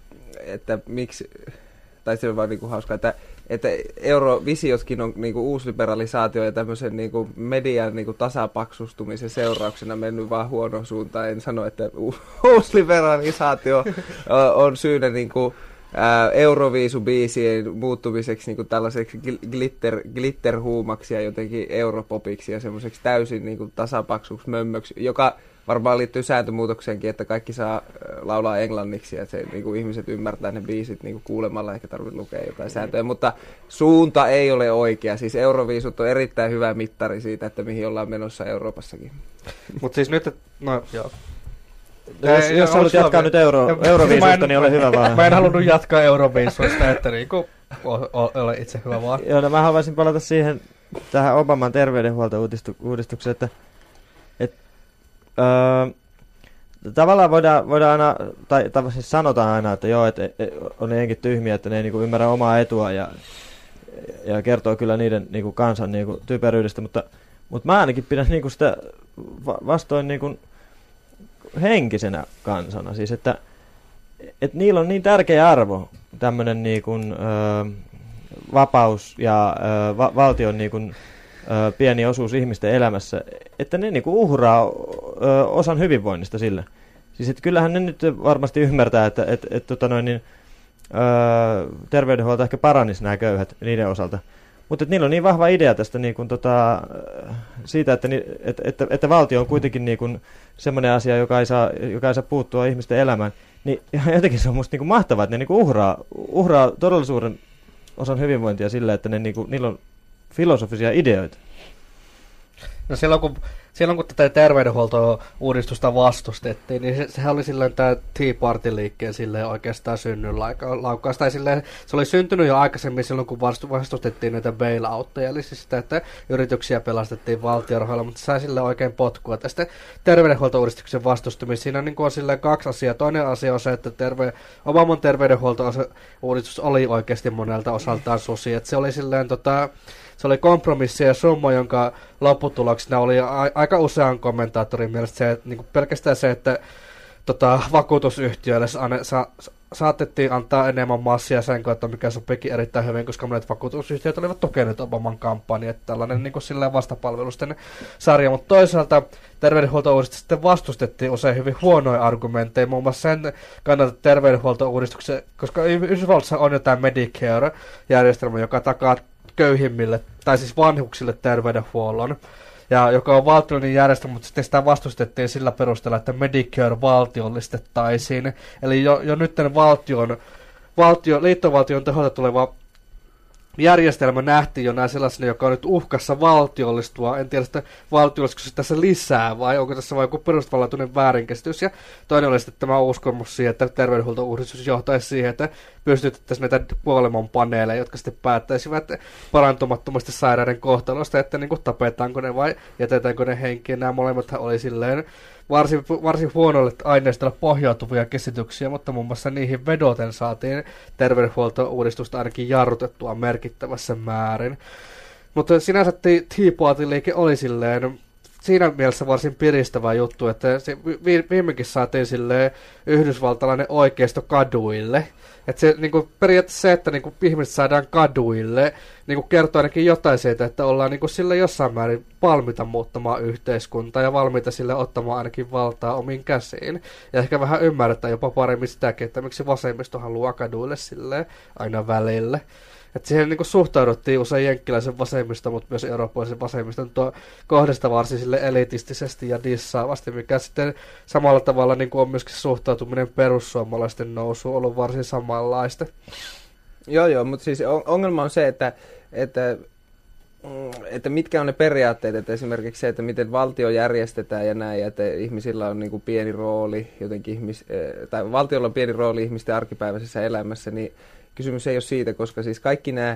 että miksi, tai se on vaan niinku hauska, että että eurovisiotkin on niinku uusliberalisaatio ja tämmöisen niinku median niinku tasapaksustumisen seurauksena mennyt vaan huonoon suuntaan. En sano, että u- uusliberalisaatio on syynä niinku, ää, Euroviisubiisien muuttumiseksi niinku tällaiseksi glitter, glitterhuumaksi ja jotenkin europopiksi ja semmoiseksi täysin niinku tasapaksuksi mömmöksi, joka varmaan liittyy sääntömuutokseenkin, että kaikki saa laulaa englanniksi ja se, niin kuin ihmiset ymmärtää ne biisit niin kuin kuulemalla, eikä tarvitse lukea jotain sääntöjä, mutta suunta ei ole oikea. Siis Euroviisut on erittäin hyvä mittari siitä, että mihin ollaan menossa Euroopassakin. Mutta siis nyt, no joo. Jos, jos haluat jatkaa nyt euro, Euroviisusta, niin ole hyvä vaan. Mä en halunnut jatkaa Euroviisusta, että niinku, ole itse hyvä vaan. Joo, no mä haluaisin palata siihen, tähän Obaman terveydenhuolto-uudistukseen, että Öö, tavallaan voidaan, voidaan aina, tai, tai siis sanotaan aina, että joo, että on jenkin tyhmiä, että ne ei niinku ymmärrä omaa etua ja, ja kertoo kyllä niiden niinku kansan niinku typeryydestä, mutta, mutta mä ainakin pidän niinku sitä vastoin niinku henkisenä kansana, siis että et niillä on niin tärkeä arvo, tämmöinen niinku, öö, vapaus ja öö, va- valtion niinku, Ö, pieni osuus ihmisten elämässä, että ne niinku uhraa ö, osan hyvinvoinnista sille. Siis että kyllähän ne nyt varmasti ymmärtää, että et, et, tota noin, niin, ö, terveydenhuolto ehkä paranisi nämä köyhät niiden osalta. Mutta niillä on niin vahva idea tästä niin kun, tota, siitä, että, ni, et, että, että valtio on kuitenkin niin kun, semmoinen asia, joka ei, saa, joka ei saa puuttua ihmisten elämään. Niin jotenkin se on musta niin kun mahtavaa, että ne niin kun uhraa, uhraa todella suuren osan hyvinvointia sillä, että ne, niin kun, niillä on filosofisia ideoita. No silloin kun, silloin kun tätä terveydenhuolto-uudistusta vastustettiin, niin se, sehän oli silloin tämä Tea Party-liikkeen silleen oikeastaan synnyn laukaus. Tai silleen, se oli syntynyt jo aikaisemmin silloin, kun vastustettiin näitä bailoutteja, eli siis sitä, että yrityksiä pelastettiin valtionrahoilla, mutta se sai silleen oikein potkua. Tästä terveydenhuolto-uudistuksen vastustumista siinä niin on silleen kaksi asiaa. Toinen asia on se, että terve, Obaman terveydenhuolto-uudistus oli oikeasti monelta osaltaan susi. Että se oli silleen tota... Se oli kompromissi ja summa, jonka lopputuloksena oli a- aika usean kommentaattorin mielestä se, että niin pelkästään se, että tota, vakuutusyhtiöille sa- sa- saatettiin antaa enemmän massia sen kautta, mikä sopikin erittäin hyvin, koska monet vakuutusyhtiöt olivat tukeneet Obaman kampanjaa, että tällainen niin kuin silleen vastapalvelusten sarja, mutta toisaalta terveydenhuolto-uudistus sitten vastustettiin usein hyvin huonoja argumentteja, muun muassa sen kannalta terveydenhuolto-uudistuksen, koska Yhdysvalloissa on jotain Medicare-järjestelmä, joka takaa köyhimmille, tai siis vanhuksille terveydenhuollon, ja joka on valtiollinen järjestelmä, mutta sitten sitä vastustettiin sillä perusteella, että Medicare valtiollistettaisiin. Eli jo, jo nyt valtion, valtio, liittovaltion taholta tuleva järjestelmä nähtiin jo näin sellaisena, joka on nyt uhkassa valtiollistua. En tiedä, että valtiollisiko se tässä lisää vai onko tässä vain joku perustavanlaatuinen väärinkäsitys. Ja toinen oli sitten tämä uskomus siihen, että terveydenhuoltouudistus johtaisi siihen, että pystytettäisiin näitä kuolemanpaneeleja, jotka sitten päättäisivät parantumattomasti sairaiden kohtalosta, että niin kuin tapetaanko ne vai jätetäänkö ne henkiin. Nämä molemmathan oli silleen varsin, varsin huonolle aineistolle pohjautuvia käsityksiä, mutta muun muassa niihin vedoten saatiin terveydenhuoltouudistusta ainakin jarrutettua merkittävässä määrin. Mutta sinänsä Tea Party-liike oli silleen siinä mielessä varsin piristävä juttu, että se vi- viimeinkin saatiin silleen yhdysvaltalainen oikeisto kaduille. Että se niinku, periaatteessa se, että niinku, ihmiset saadaan kaduille, niinku, kertoo ainakin jotain siitä, että ollaan niinku, sille jossain määrin valmiita muuttamaan yhteiskuntaa ja valmiita sille ottamaan ainakin valtaa omiin käsiin. Ja ehkä vähän ymmärretään jopa paremmin sitäkin, että miksi vasemmisto haluaa kaduille silleen aina välille. Että siihen niin kuin suhtauduttiin usein jenkkiläisen vasemmista, mutta myös eurooppalaisen vasemmiston tuo kohdasta varsin sille elitistisesti ja dissaavasti, mikä sitten samalla tavalla niin kuin on myöskin suhtautuminen perussuomalaisten nousuun ollut varsin samanlaista. Joo, joo, mutta siis ongelma on se, että, että, että mitkä on ne periaatteet, että esimerkiksi se, että miten valtio järjestetään ja näin, että ihmisillä on niin kuin pieni rooli, jotenkin ihmis, tai valtiolla on pieni rooli ihmisten arkipäiväisessä elämässä, niin kysymys ei ole siitä, koska siis kaikki nämä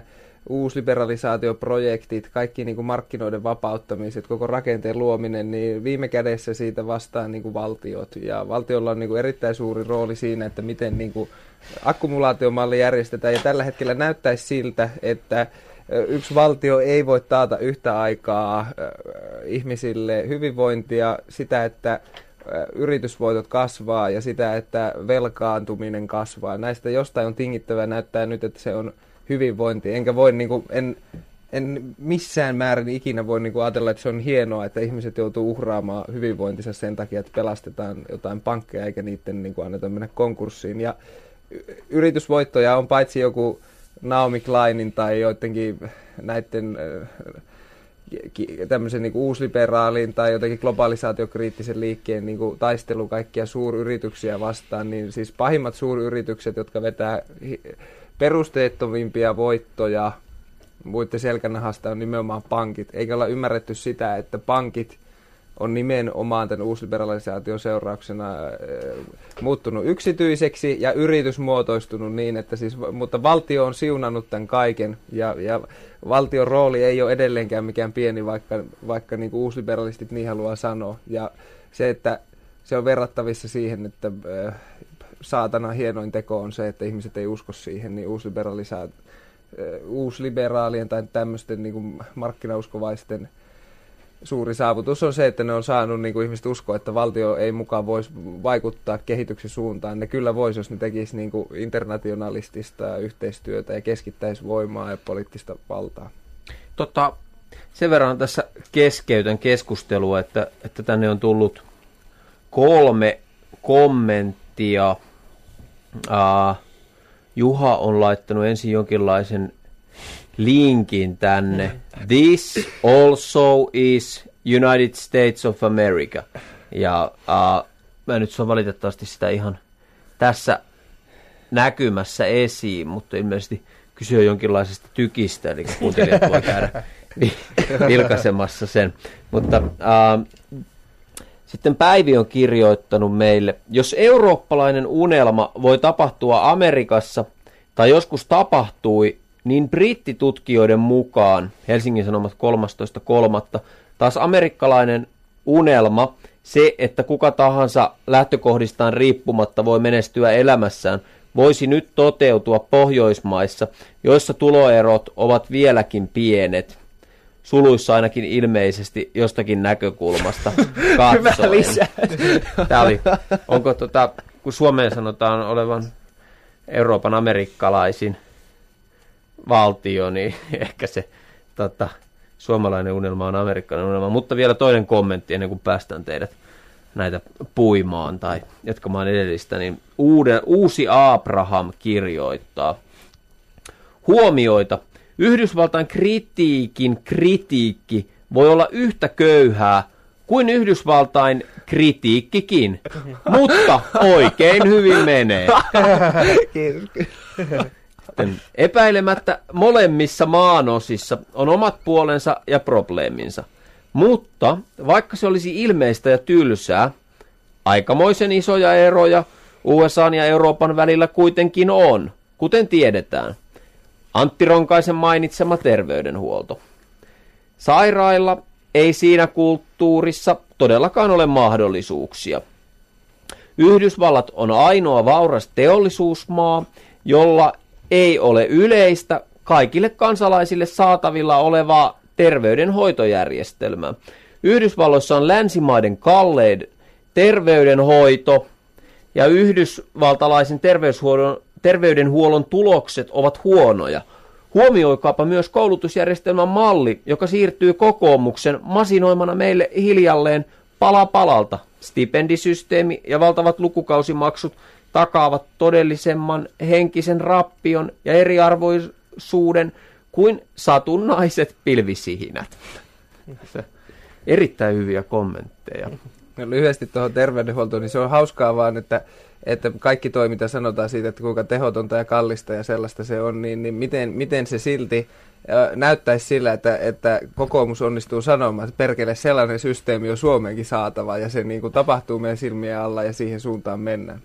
uusliberalisaatioprojektit, kaikki niin kuin markkinoiden vapauttamiset, koko rakenteen luominen, niin viime kädessä siitä vastaa niin kuin valtiot. Ja valtiolla on niin kuin erittäin suuri rooli siinä, että miten niin kuin akkumulaatiomalli järjestetään. Ja tällä hetkellä näyttäisi siltä, että yksi valtio ei voi taata yhtä aikaa ihmisille hyvinvointia, sitä, että yritysvoitot kasvaa ja sitä, että velkaantuminen kasvaa. Näistä jostain on tingittävä, näyttää nyt, että se on hyvinvointi. Enkä voi, niin kuin, en, en missään määrin ikinä voi niin kuin ajatella, että se on hienoa, että ihmiset joutuu uhraamaan hyvinvointinsa sen takia, että pelastetaan jotain pankkeja eikä niiden niin kuin anneta mennä konkurssiin. Ja yritysvoittoja on paitsi joku Naomi Kleinin tai joidenkin näiden tämmöisen niin kuin uusliberaalin tai jotenkin globalisaatiokriittisen liikkeen niin kuin taistelu kaikkia suuryrityksiä vastaan, niin siis pahimmat suuryritykset, jotka vetää perusteettomimpia voittoja muiden selkänahasta, on nimenomaan pankit. Eikä olla ymmärretty sitä, että pankit on nimenomaan tämän uusliberalisaation seurauksena äh, muuttunut yksityiseksi ja yritys muotoistunut niin, että siis, mutta valtio on siunannut tämän kaiken ja, ja valtion rooli ei ole edelleenkään mikään pieni, vaikka, vaikka niin kuin uusliberalistit niin haluaa sanoa. Ja se, että se on verrattavissa siihen, että äh, saatana hienoin teko on se, että ihmiset ei usko siihen, niin uusliberalisaatio, äh, uusliberaalien tai tämmöisten niin kuin markkinauskovaisten suuri saavutus on se, että ne on saanut niin kuin ihmiset uskoa, että valtio ei mukaan voisi vaikuttaa kehityksen suuntaan. Ne kyllä voisi, jos ne tekisi niin kuin internationalistista yhteistyötä ja keskittäisi voimaa ja poliittista valtaa. Tota, sen verran tässä keskeytän keskustelua, että, että tänne on tullut kolme kommenttia. Uh, Juha on laittanut ensin jonkinlaisen linkin tänne. This also is United States of America. Ja uh, mä nyt saan valitettavasti sitä ihan tässä näkymässä esiin, mutta ilmeisesti kyse on jonkinlaisesta tykistä, eli kuuntelijat voi käydä vilkaisemassa sen. Mutta uh, sitten Päivi on kirjoittanut meille, jos eurooppalainen unelma voi tapahtua Amerikassa, tai joskus tapahtui, niin brittitutkijoiden mukaan, Helsingin Sanomat kolmastoista kolmatta taas amerikkalainen unelma, se, että kuka tahansa lähtökohdistaan riippumatta voi menestyä elämässään, voisi nyt toteutua Pohjoismaissa, joissa tuloerot ovat vieläkin pienet. Suluissa ainakin ilmeisesti jostakin näkökulmasta katsoen. Tämä oli, onko tota, kun Suomeen sanotaan olevan Euroopan amerikkalaisin valtio, niin ehkä se tota, suomalainen unelma on amerikkalainen unelma. Mutta vielä toinen kommentti ennen kuin päästään teidät näitä puimaan tai jatkamaan edellistä, niin uuden, uusi Abraham kirjoittaa. Huomioita. Yhdysvaltain kritiikin kritiikki voi olla yhtä köyhää kuin Yhdysvaltain kritiikkikin, mutta oikein hyvin menee. Sitten epäilemättä molemmissa maanosissa on omat puolensa ja probleeminsa. Mutta vaikka se olisi ilmeistä ja tylsää, aikamoisen isoja eroja U S A:n ja Euroopan välillä kuitenkin on, kuten tiedetään. Antti Ronkaisen mainitsema terveydenhuolto. Sairailla ei siinä kulttuurissa todellakaan ole mahdollisuuksia. Yhdysvallat on ainoa vauras teollisuusmaa, jolla ei ole yleistä kaikille kansalaisille saatavilla olevaa terveydenhoitojärjestelmää. Yhdysvalloissa on länsimaiden kallein terveydenhoito ja yhdysvaltalaisen terveyshuollon, terveydenhuollon tulokset ovat huonoja. Huomioikaapa myös koulutusjärjestelmän malli, joka siirtyy kokoomuksen masinoimana meille hiljalleen pala palalta. Stipendisysteemi ja valtavat lukukausimaksut takaavat todellisemman henkisen rappion ja eriarvoisuuden kuin satunnaiset pilvisihinät. Erittäin hyviä kommentteja. No, lyhyesti tuohon terveydenhuoltoon, niin se on hauskaa vaan, että, että kaikki toi, mitä sanotaan siitä, että kuinka tehotonta ja kallista ja sellaista se on, niin, niin miten, miten se silti äh, näyttäisi sillä, että, että kokoomus onnistuu sanomaan, että perkele sellainen systeemi on Suomeenkin saatava ja se niin kuin tapahtuu meidän silmien alla ja siihen suuntaan mennään.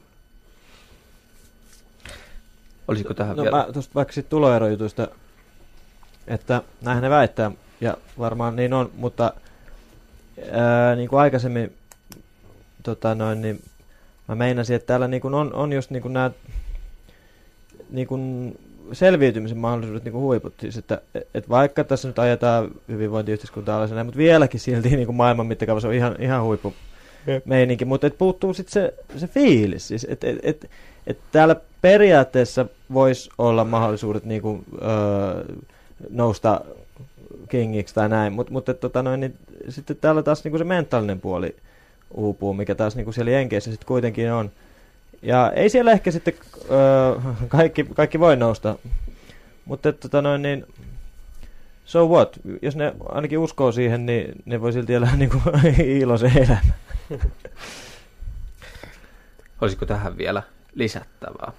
Olisiko tähän no, vielä? Mä tuosta vaikka sitten tuloerojutuista, että näinhän ne väittää, ja varmaan niin on, mutta ää, niin kuin aikaisemmin tota noin, niin mä meinasin, että täällä niin kuin on, on just niin kuin nämä niin kuin selviytymisen mahdollisuudet niin kuin huiput. Siis että, et vaikka tässä nyt ajetaan hyvinvointiyhteiskuntaa alasena, mutta vieläkin silti niin kuin maailman mittakaavassa on ihan, ihan huippu meininki, mutta et puuttuu sitten se, se fiilis. Siis, että et, et, et täällä periaatteessa voisi olla mahdollisuudet niin kuin, öö, nousta kingiksi tai näin, mutta mut, tota niin, sitten täällä taas niin kuin se mentaalinen puoli uupuu, mikä taas niin kuin siellä Jenkeissä sitten kuitenkin on. Ja ei siellä ehkä sitten öö, kaikki, kaikki voi nousta, mutta tota noin, niin, so what? Jos ne ainakin uskoo siihen, niin ne voi silti elää niin kuin iloisen elämän. Olisiko tähän vielä lisättävää?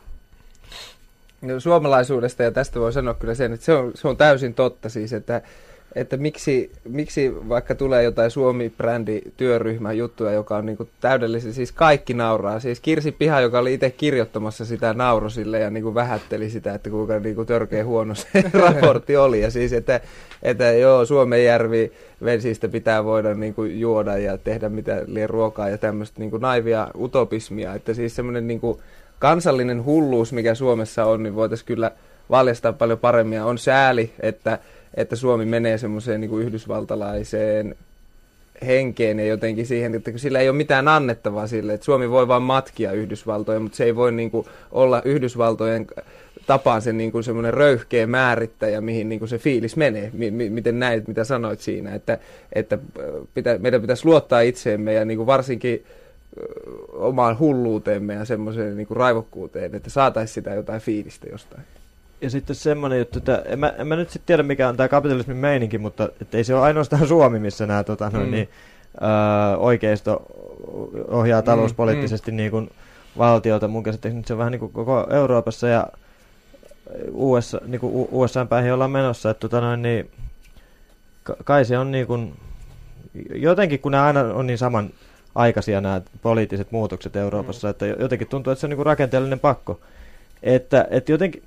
No, suomalaisuudesta, ja tästä voi sanoa kyllä sen, että se on, se on täysin totta siis, että, että miksi, miksi vaikka tulee jotain Suomi-brändi-työryhmän juttuja, joka on niinku täydellisesti, siis kaikki nauraa. Siis Kirsi Piha, joka oli itse kirjoittamassa sitä, nauroi sille ja niinku vähätteli sitä, että kuinka niinku törkeä huono se raportti oli. Ja siis, että, että joo, Suomenjärvi vesistä pitää voida niinku juoda ja tehdä mitä liian ruokaa ja tämmöistä niinku naivia utopismia. Että siis semmoinen niinku kansallinen hulluus, mikä Suomessa on, niin voitaisiin kyllä valjastaa paljon paremmin. Ja on sääli, että, että Suomi menee semmoiseen niin kuin yhdysvaltalaiseen henkeen ja jotenkin siihen, että sillä ei ole mitään annettavaa sille, että Suomi voi vain matkia Yhdysvaltoja, mutta se ei voi niin kuin olla Yhdysvaltojen tapaan se niin kuin semmoinen röyhkeä määrittäjä, mihin niin kuin se fiilis menee. M- miten näit, mitä sanoit siinä, että, että pitä, meidän pitäisi luottaa itseemme ja niin kuin varsinkin omaan hulluuteemme ja semmoiseen niin kuin raivokkuuteen, että saataisiin sitä jotain fiilistä jostain. Ja sitten semmoinen juttu, että en mä, en mä nyt sitten tiedä mikä on tämä kapitalismin meininki, mutta että ei se ole ainoastaan Suomi, missä nämä tota, mm. niin, ö, oikeisto ohjaa talouspoliittisesti mm. niin kuin valtiota. Mun käsittääkseni se on vähän niin kuin koko Euroopassa ja U S A, niin kuin U S A:n päihin ollaan menossa. Että, tota, noin, niin, kai se on niin kuin, jotenkin, kun nämä aina on niin saman aikaisia nämä poliittiset muutokset Euroopassa, mm. että jotenkin tuntuu, että se on niin kuin rakenteellinen pakko. Että, että jotenkin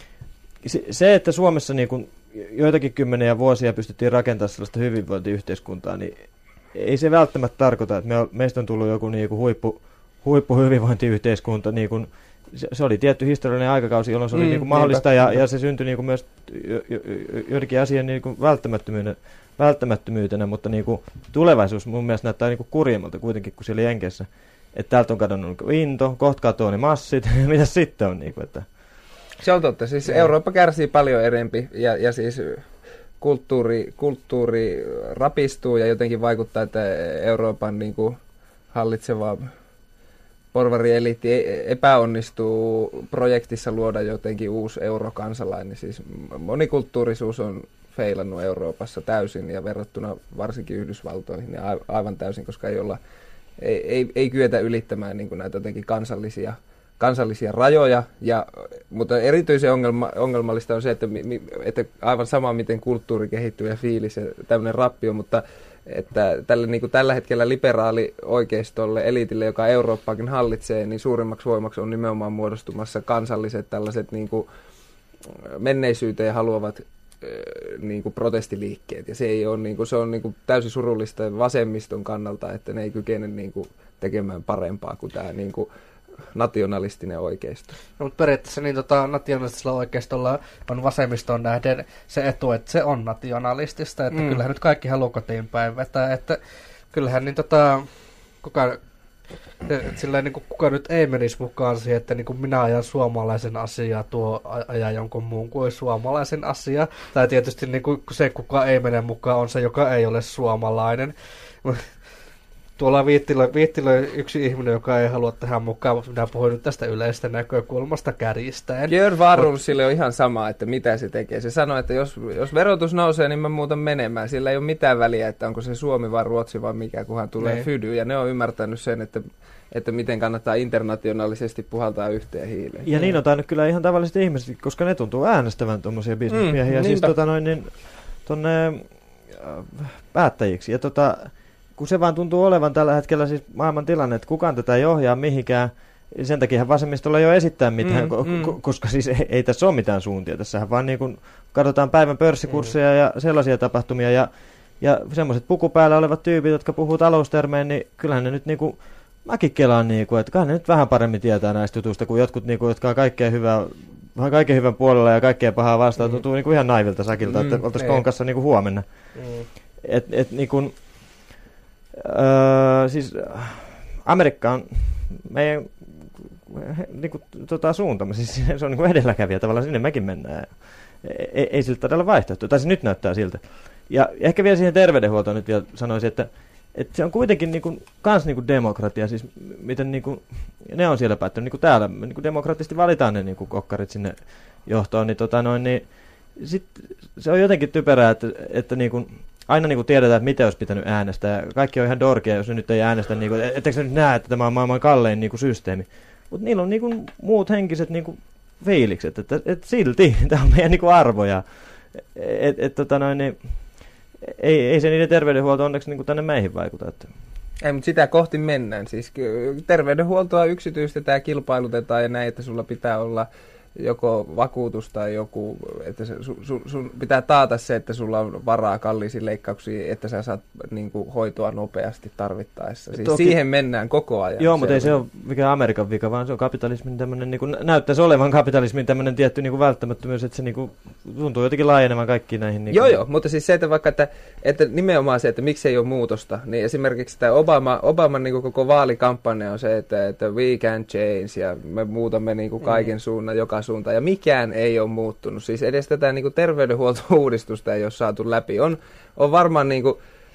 se, että Suomessa niin kuin joitakin kymmeniä vuosia pystyttiin rakentamaan sellaista hyvinvointiyhteiskuntaa, niin ei se välttämättä tarkoita, että me, meistä on tullut joku niin kuin huippu, huippuhyvinvointiyhteiskunta. Niin kuin, se, se oli tietty historiallinen aikakausi, jolloin se oli mm, niin kuin mahdollista, ja, ja se syntyi niin kuin myös joidenkin asian niin kuin välttämättömyytenä, välttämättömyytenä, mutta niin kuin tulevaisuus mun mielestä näyttää niin kuin kurjemmalta kuitenkin kuin siellä Jenkeissä. Että täältä on kadonnut into, kohta katoaa ne massit, ja mitä sitten on? Niin kuin, että se on totta. Siis Eurooppa kärsii paljon erempi ja, ja siis kulttuuri, kulttuuri rapistuu ja jotenkin vaikuttaa, että Euroopan niin kuin hallitseva porvarieliitti epäonnistuu projektissa luoda jotenkin uusi eurokansalainen. Siis monikulttuurisuus on feilannut Euroopassa täysin ja verrattuna varsinkin Yhdysvaltoihin ja aivan täysin, koska ei, olla, ei, ei, ei kyetä ylittämään niin kuin näitä jotenkin kansallisia kansallisia rajoja, ja, mutta erityisen ongelma, ongelmallista on se, että, että aivan sama miten kulttuuri kehittyy ja fiilis ja tämmöinen rappio, mutta että tälle, niin kuin tällä hetkellä liberaali oikeistolle, eliitille, joka Eurooppaakin hallitsee, niin suurimmaksi voimaksi on nimenomaan muodostumassa kansalliset tällaiset niin kuin menneisyyteen haluavat niin kuin protestiliikkeet. Ja se, ei ole, niin kuin, se on niin kuin täysin surullista vasemmiston kannalta, että ne ei kykene niin kuin tekemään parempaa kuin tämä niin kuin nationalistinen oikeisto. No, mutta periaatteessa niin tota, nationalistisella oikeistolla on vasemmistoon nähden se etu, että se on nationalistista, että mm. kyllähän nyt kaikki haluaa kotiin päin vetää, että kyllähän niin tota, kuka, et silleen, niin kuin, kuka nyt ei menisi mukaan siihen, että niin kuin minä ajan suomalaisen asiaa, tuo ajaa jonkun muun kuin suomalaisen asiaa, tai tietysti niin kuin se, kuka ei mene mukaan, on se, joka ei ole suomalainen. Tuolla Viittilö, Viittilö yksi ihminen, joka ei halua tähän mukaan, mutta minä puhuin nyt tästä yleisestä näkökulmasta kärjistäen. Jörn Wahlroosille on ihan sama, että mitä se tekee. Se sanoo, että jos, jos verotus nousee, niin mä muutan menemään. Sillä ei ole mitään väliä, että onko se Suomi vai Ruotsi vai mikä, kunhan tulee niin. Fydy. Ja ne on ymmärtänyt sen, että, että miten kannattaa internationaalisesti puhaltaa yhteen hiileen. Ja niin on tainnut kyllä ihan tavalliset ihmiset, koska ne tuntuu äänestävän tuommoisia bisnesmiehiä. Mm, siis tota noin, niin, tonne äh, päättäjiksi. Ja tota... kun se vaan tuntuu olevan tällä hetkellä siis maailman tilanne, että kukaan tätä ei ohjaa mihinkään, sen takia vasemmistolla ei ole esittää mitään, mm, ko- mm. koska siis ei, ei tässä ole mitään suuntia. Tässähän vaan niin kuin katsotaan päivän pörssikursseja mm. ja sellaisia tapahtumia, ja, ja semmoiset pukupäällä olevat tyypit, jotka puhuu taloustermeen, niin kyllähän ne nyt niin kuin, mäkin kelaan, niin kuin, että kai ne nyt vähän paremmin tietää näistä jutuista kuin jotkut, niin kuin, jotka on kaikkea hyvää, kaiken hyvän puolella ja kaikkea pahaa vastaan, mm. tuntuu niin kuin ihan naivilta sakilta, mm, että oltaisiin konkassa niin kuin huomenna. Mm. Et, et, niin kuin, Öö, siis Amerikka on meidän niin kuin, tota, suuntamme, siis se on niin kuin edelläkävijä tavallaan, sinne mekin mennään. Ei, ei siltä todella vaihtoehtoja, tai se nyt näyttää siltä. Ja ehkä vielä siihen terveydenhuoltoon nyt vielä sanoisin, että, että se on kuitenkin niin kuin, kans niin kuin demokratia, siis miten niin kuin, ne on siellä päättänyt, niin kuin täällä niin kuin demokraattisesti valitaan ne niin kuin kokkarit sinne johtoon, niin, tota, noin, niin sit se on jotenkin typerää, että, että niin kuin, aina niin kuin tiedetään, että mitä olisi pitänyt äänestää. Kaikki on ihan dorkia, jos ne nyt ei äänestä. Niin kuin, etteikö se nyt näe, että tämä on maailman kallein niin kuin systeemi. Mutta niillä on niin kuin muut henkiset niin kuin fiilikset. Että et silti tämä on meidän niin kuin arvoja. Et, et, tota noin, niin, ei, ei se niiden terveydenhuolto onneksi niin kuin tänne meihin vaikuta. Että. Ei, mutta sitä kohti mennään. Siis terveydenhuoltoa yksityistetään ja kilpailutetaan ja näin, että sulla pitää olla joko vakuutus tai joku, että se, su, su, sun pitää taata se, että sulla on varaa kalliisiin leikkauksiin, että sä saat niin kuin, hoitoa nopeasti tarvittaessa. Siis Toki, siihen mennään koko ajan. Joo, mutta ei se ole mikään Amerikan vika, vaan se on kapitalismin tämmöinen, niin kuin, näyttäisi olevan kapitalismin tämmöinen tietty niin kuin välttämättömyys, että se niin kuin, tuntuu jotenkin laajenemaan kaikkiin näihin. Niin joo, joo, mutta siis se, että vaikka, että, että nimenomaan se, että miksi ei ole muutosta, niin esimerkiksi tämä Obama, Obaman niin kuin koko vaalikampanja on se, että, että we can change ja me muutamme niin kuin kaiken mm. suunnan, joka suuntaan, ja mikään ei ole muuttunut. Siis edes tätä niin kuin terveydenhuolto-uudistusta ei ole saatu läpi. On, on varmaan niin kuin,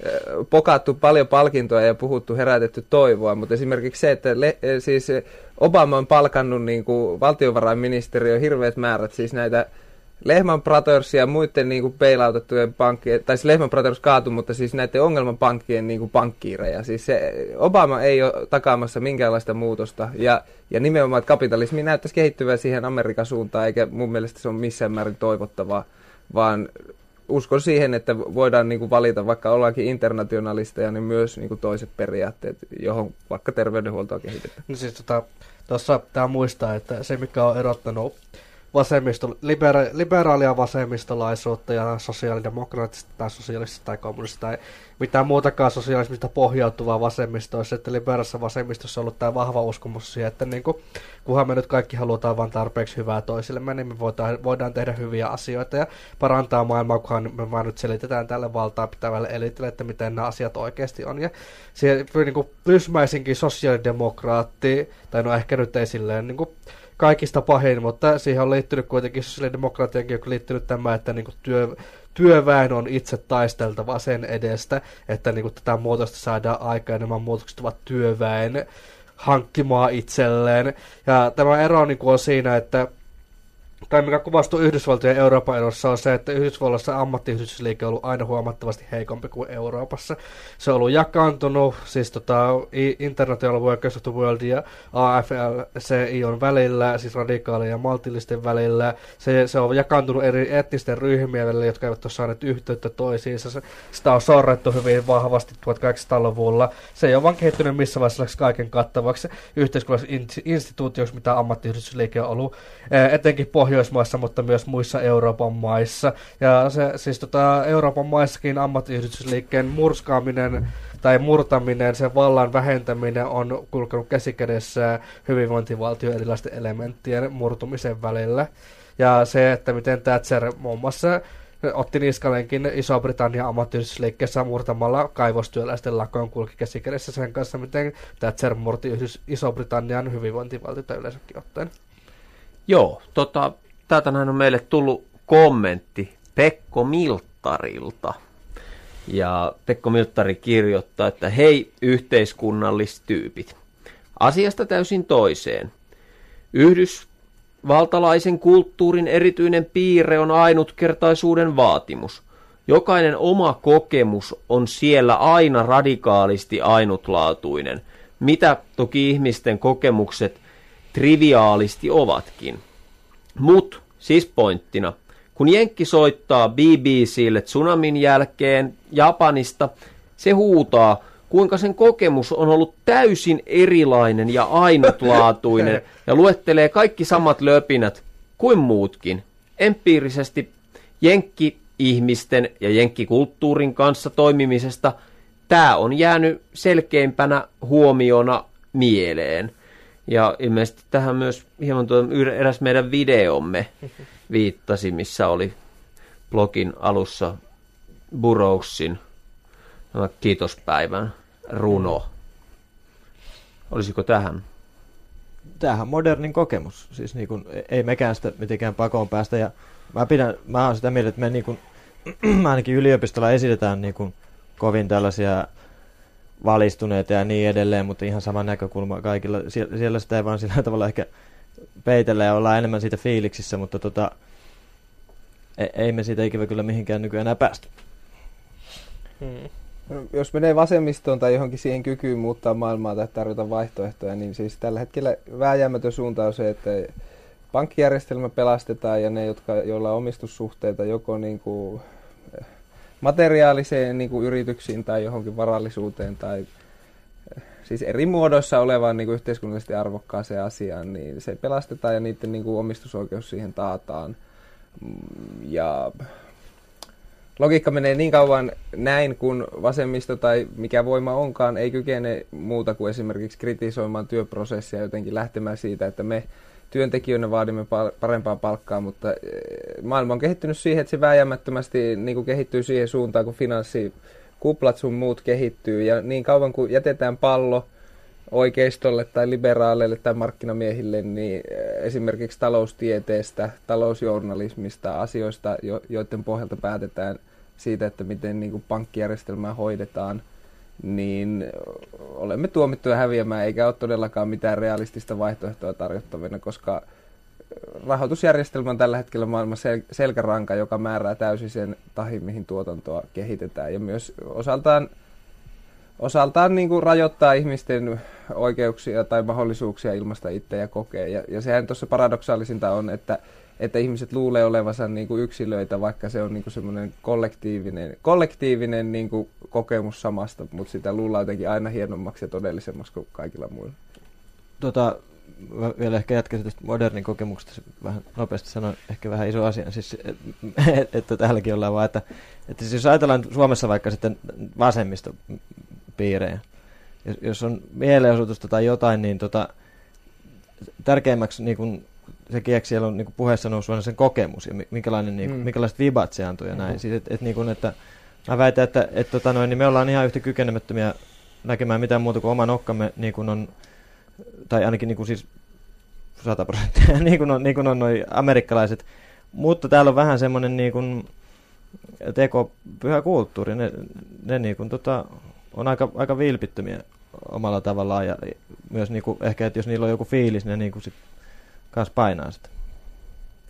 pokattu paljon palkintoja ja puhuttu, herätetty toivoa, mutta esimerkiksi se, että le, siis Obama on palkannut niin kuin valtiovarainministeriön hirveät määrät, siis näitä Lehman Brothersia ja muiden niin kuin bailautettujen pankkien, tai siis Lehman Brothers kaatui, mutta siis näiden ongelmapankkien niin kuin pankkiireja. Siis se, Obama ei ole takaamassa minkäänlaista muutosta, ja, ja nimenomaan, että kapitalismi näyttäisi kehittyvän siihen Amerikan suuntaan, eikä mun mielestä se ole missään määrin toivottavaa, vaan uskon siihen, että voidaan niin kuin valita, vaikka ollaankin internationalisteja, niin myös niin kuin toiset periaatteet, johon vaikka terveydenhuoltoa kehitetään. No siis tota, tuossa pitää muistaa, että se mikä on erottanut vasemmisto, libera, liberaalia vasemmistolaisuutta ja sosiaalidemokraattista tai sosiaalista tai kommunista tai mitään muutakaan sosiaalismista pohjautuvaa vasemmistoissa, että liberaalissa vasemmistossa on ollut tämä vahva uskomus siihen, että niin kuin, kunhan me nyt kaikki halutaan vain tarpeeksi hyvää toisillemme, niin me voidaan, voidaan tehdä hyviä asioita ja parantaa maailmaa, kunhan me vaan nyt selitetään tälle valtaa pitävälle elitille, että miten nämä asiat oikeasti on. Ja siihen niin kuin pysmäisinkin sosiaalidemokraatti, tai no ehkä nyt ei silleen niin kuin kaikista pahin, mutta siihen on liittynyt kuitenkin sosiaalidemokratiankin, joka on liittynyt tämä, että niin kuin työ, työväen on itse taisteltava sen edestä, että niin kuin tätä muutosta saadaan aikaan, nämä muutokset ovat työväen hankkimaa itselleen. Ja tämä ero niin kuin on siinä, että tai mikä kuvastuu Yhdysvaltojen ja Euroopan erossa on se, että Yhdysvalloissa ammattiyhdistysliike on ollut aina huomattavasti heikompi kuin Euroopassa. Se on ollut jakaantunut, siis tota, International Workers of the World ja A F L C I on välillä, siis radikaalien ja maltillisten välillä. Se, se on jakaantunut eri etnisten ryhmien välillä, jotka eivät ole saaneet yhteyttä toisiinsa. Se, sitä on sorrettu hyvin vahvasti tuhatkahdeksansataaluvulla. Se ei ole vaan kehittynyt missä vaiheessa kaiken kattavaksi yhteiskunnallisessa instituutioksi, mitä ammattiyhdistysliike on ollut, etenkin Pohjoismaissa, mutta myös muissa Euroopan maissa. Ja se, siis tota, Euroopan maissakin ammattiyhdistysliikkeen murskaaminen tai murtaminen, sen vallan vähentäminen on kulkenut käsikädessä hyvinvointivaltion erilaisten elementtien murtumisen välillä. Ja se, että miten Thatcher muun muassa otti niskalenkin Iso-Britannian ammattiyhdistysliikkeessä murtamalla kaivostyöläisten lakoon, kulki käsikädessä sen kanssa, miten Thatcher murti Iso-Britannian hyvinvointivaltiota yleensäkin ottaen. Joo, tota, täältä on meille tullut kommentti Pekko Milttarilta. Ja Pekko Milttari kirjoittaa, että hei yhteiskunnallistyypit. Asiasta täysin toiseen. Yhdysvaltalaisen kulttuurin erityinen piirre on ainutkertaisuuden vaatimus. Jokainen oma kokemus on siellä aina radikaalisti ainutlaatuinen, mitä toki ihmisten kokemukset triviaalisti ovatkin. Mut, siis pointtina, kun Jenkki soittaa B B C:lle tsunamin jälkeen Japanista, se huutaa, kuinka sen kokemus on ollut täysin erilainen ja ainutlaatuinen ja luettelee kaikki samat löpinät kuin muutkin. Empiirisesti Jenkki-ihmisten ja Jenkki-kulttuurin kanssa toimimisesta tämä on jäänyt selkeimpänä huomiona mieleen. Ja ilmeisesti tähän myös hieman tuo eräs meidän videomme viittasi, missä oli blogin alussa Burroughsin kiitospäivän runo. Olisiko tähän? Tämähän modernin kokemus. Siis niin kuin, ei mekään sitä mitenkään pakoon päästä. Ja mä, pidän, mä olen sitä mieltä, että me niin kuin, ainakin yliopistolla esitetään niin kuin, kovin tällaisia valistuneita ja niin edelleen, mutta ihan sama näkökulma kaikilla. Sie- siellä sitä ei vaan sillä tavalla ehkä peitellä ja ollaan enemmän siitä fiiliksissä, mutta tota, ei, ei me siitä ikävä kyllä mihinkään nykyään enää päästä. Hmm. No, jos menee vasemmistoon tai johonkin siihen kykyyn muuttaa maailmaa tai tarjota vaihtoehtoja, niin siis tällä hetkellä vääjäämätön suunta on se, että pankkijärjestelmä pelastetaan ja ne, jotka, joilla on omistussuhteita joko niin kuin materiaaliseen niin kuin yrityksiin tai johonkin varallisuuteen tai siis eri muodoissa olevaan niin kuin yhteiskunnallisesti arvokkaaseen asiaan, niin se pelastetaan ja niiden niin kuin omistusoikeus siihen taataan. Ja logiikka menee niin kauan näin, kun vasemmisto tai mikä voima onkaan ei kykene muuta kuin esimerkiksi kritisoimaan työprosessia, jotenkin lähtemään siitä, että me työntekijöinä vaadimme parempaa palkkaa, mutta maailma on kehittynyt siihen, että se vääjäämättömästi niin kuin kehittyy siihen suuntaan, kun finanssikuplat sun muut kehittyy. Ja niin kauan kun jätetään pallo oikeistolle tai liberaaleille tai markkinamiehille, niin esimerkiksi taloustieteestä, talousjournalismista, asioista, joiden pohjalta päätetään siitä, että miten niin kuin pankkijärjestelmää hoidetaan, niin olemme tuomittuja häviämään, eikä ole todellakaan mitään realistista vaihtoehtoa tarjottavina, koska rahoitusjärjestelmä on tällä hetkellä maailman sel- selkäranka, joka määrää täysin sen tahin, mihin tuotantoa kehitetään, ja myös osaltaan, osaltaan niin kuin rajoittaa ihmisten oikeuksia tai mahdollisuuksia ilmaista itseä ja kokea. Ja, ja sehän tuossa paradoksaalisinta on, että että ihmiset luulee olevansa niin kuin yksilöitä, vaikka se on niin kuin semmoinen kollektiivinen, kollektiivinen niin kuin kokemus samasta, mutta sitä luullaan jotenkin aina hienommaksi ja todellisemmaksi kuin kaikilla muilla. Tota, mä vielä ehkä jatkaisin tästä modernin kokemuksesta, vähän nopeasti sanoin, ehkä vähän iso asia, siis, että, että täälläkin ollaan vaan, että, että siis jos ajatellaan Suomessa vaikka sitten vasemmistopiirejä, jos, jos on mielenosoitusta tai jotain, niin tota, tärkeimmäksi niin kuin sekin, eikö siellä on niin kuin puheessa noussut sen kokemus ja minkälainen, niin kuin, mm. minkälaiset vibat se antoi ja näin. Mm-hmm. Siis, et, et, niin kuin, että, mä väitän, että et, tota noin, niin me ollaan ihan yhtä kykenemättömiä näkemään mitään muuta kuin oma nokkamme, niin kuin on, tai ainakin niin kuin siis sata prosenttia, niin kuin on, niin kuin on noi amerikkalaiset. Mutta täällä on vähän semmoinen niin kuin tekopyhä kulttuuri. Ne, ne niin kuin, tota, on aika, aika vilpittömiä omalla tavallaan ja myös niin kuin, ehkä, että jos niillä on joku fiilis, ne niin kuin sit kans painaa sitä.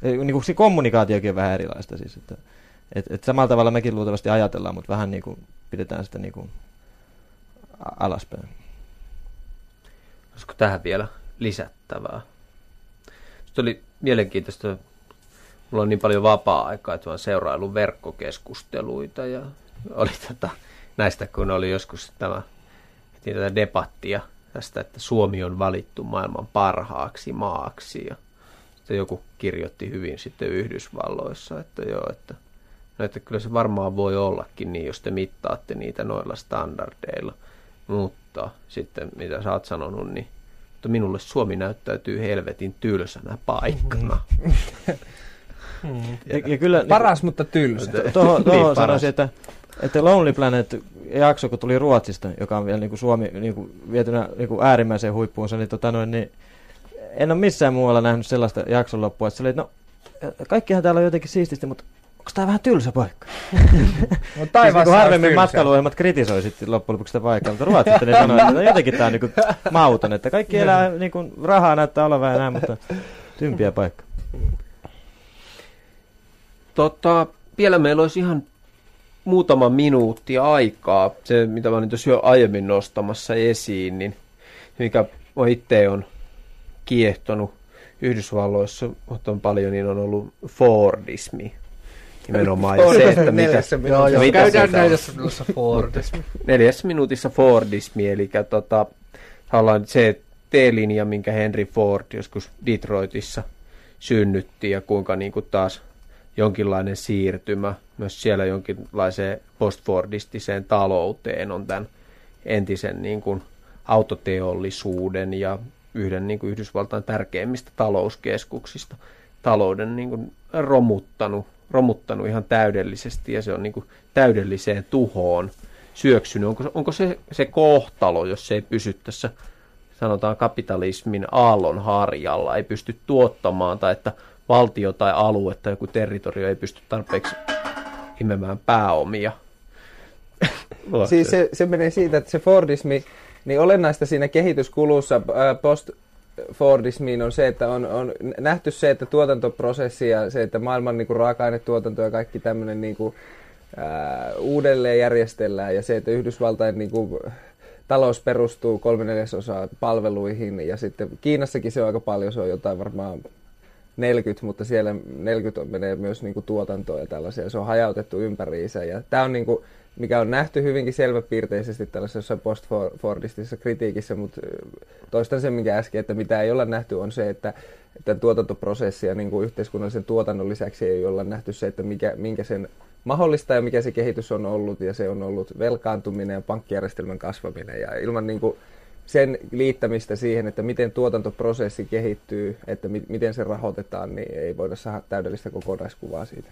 Niin kuin se kommunikaatiokin on vähän erilaista siis, että et, et samalla tavalla mekin luultavasti ajatellaan, mutta vähän niin kuin pidetään sitä niin kuin alaspäin. Olisiko tähän vielä lisättävää? Se oli mielenkiintoista. Mulla on niin paljon vapaa-aikaa, että olen seuraillut verkkokeskusteluita ja oli tätä, näistä, kun oli joskus tämä tätä debattia tästä, että Suomi on valittu maailman parhaaksi maaksi ja sitten joku kirjoitti hyvin sitten Yhdysvalloissa, että joo, että, no, että kyllä se varmaan voi ollakin niin, jos te mittaatte niitä noilla standardeilla, mutta sitten mitä sä oot sanonut, niin mutta minulle Suomi näyttäytyy helvetin tylsänä paikkana. Hmm. Ja, ja kyllä, paras, niin, mutta tylsä. Tuohon niin, sanoisin, että, että Lonely Planet-jakso, kun tuli Ruotsista, joka on vielä niin kuin Suomi niin kuin vietynä niin kuin äärimmäiseen huippuunsa, niin, tota noin, niin en ole missään muualla nähnyt sellaista jakson loppua, että se oli, no kaikkihan täällä on jotenkin siististi, mutta onko tämä vähän tylsä paikka? No, siis niin harvemmin matkailuohjelmat kritisoi sitten loppujen lopuksi sitä paikkaa, mutta Ruotsista ne sanoi, että jotenkin tämä on niin kuin mauton, että kaikki elää, niin kuin rahaa näyttää olevan ja näin, mutta tympiä paikka. Tota, vielä meillä olisi ihan muutama minuutti aikaa. Se, mitä mä olin tuossa jo aiemmin nostamassa esiin, niin mikä itse on kiehtonut Yhdysvalloissa on paljon, niin on ollut Fordismi. Nimenomaan ja se, että neljässä mitä, joo, joo, käydään neljässä minuutissa Fordismi. Neljässä minuutissa Fordismi, eli tota, se T-linja, minkä Henry Ford joskus Detroitissa synnytti ja kuinka niin kuin taas jonkinlainen siirtymä myös siellä jonkinlaiseen postfordistiseen talouteen on tämän entisen niin kuin autoteollisuuden ja yhden niin kuin Yhdysvaltain tärkeimmistä talouskeskuksista talouden niin kuin romuttanut, romuttanut ihan täydellisesti ja se on niin kuin täydelliseen tuhoon syöksynyt. Onko, onko se, se kohtalo, jos se ei pysy tässä sanotaan kapitalismin aallon harjalla, ei pysty tuottamaan tai että valtio tai alue tai joku territorio ei pysty tarpeeksi imemään pääomia. Siis se, se menee siitä, että se Fordismi, niin olennaista siinä kehityskulussa post-Fordismiin on se, että on, on nähty se, että tuotantoprosessi ja se, että maailman niin kuin raaka-ainetuotanto ja kaikki tämmöinen niin kuin, ää, uudelleen järjestellään ja se, että Yhdysvaltain niin kuin, talous perustuu kolme neljäsosaa palveluihin ja sitten Kiinassakin se on aika paljon, se on jotain varmaan neljäkymmentä, mutta siellä neljäkymmentä menee myös niin kuin tuotantoon ja tällaisia. Se on hajautettu ympäriinsä. Ja tämä on, niin kuin, mikä on nähty hyvinkin selväpiirteisesti tällaisessa post-Fordistisessa kritiikissä, mutta toistan sen, minkä äsken, että mitä ei olla nähty on se, että, että tuotantoprosessi ja niin kuin yhteiskunnallisen tuotannon lisäksi ei olla nähty se, että mikä, minkä sen mahdollista ja mikä se kehitys on ollut. Ja se on ollut velkaantuminen ja pankkijärjestelmän kasvaminen. Ja ilman niin kuin sen liittämistä siihen, että miten tuotantoprosessi kehittyy, että mi- miten se rahoitetaan, niin ei voida saada täydellistä kokonaiskuvaa siitä.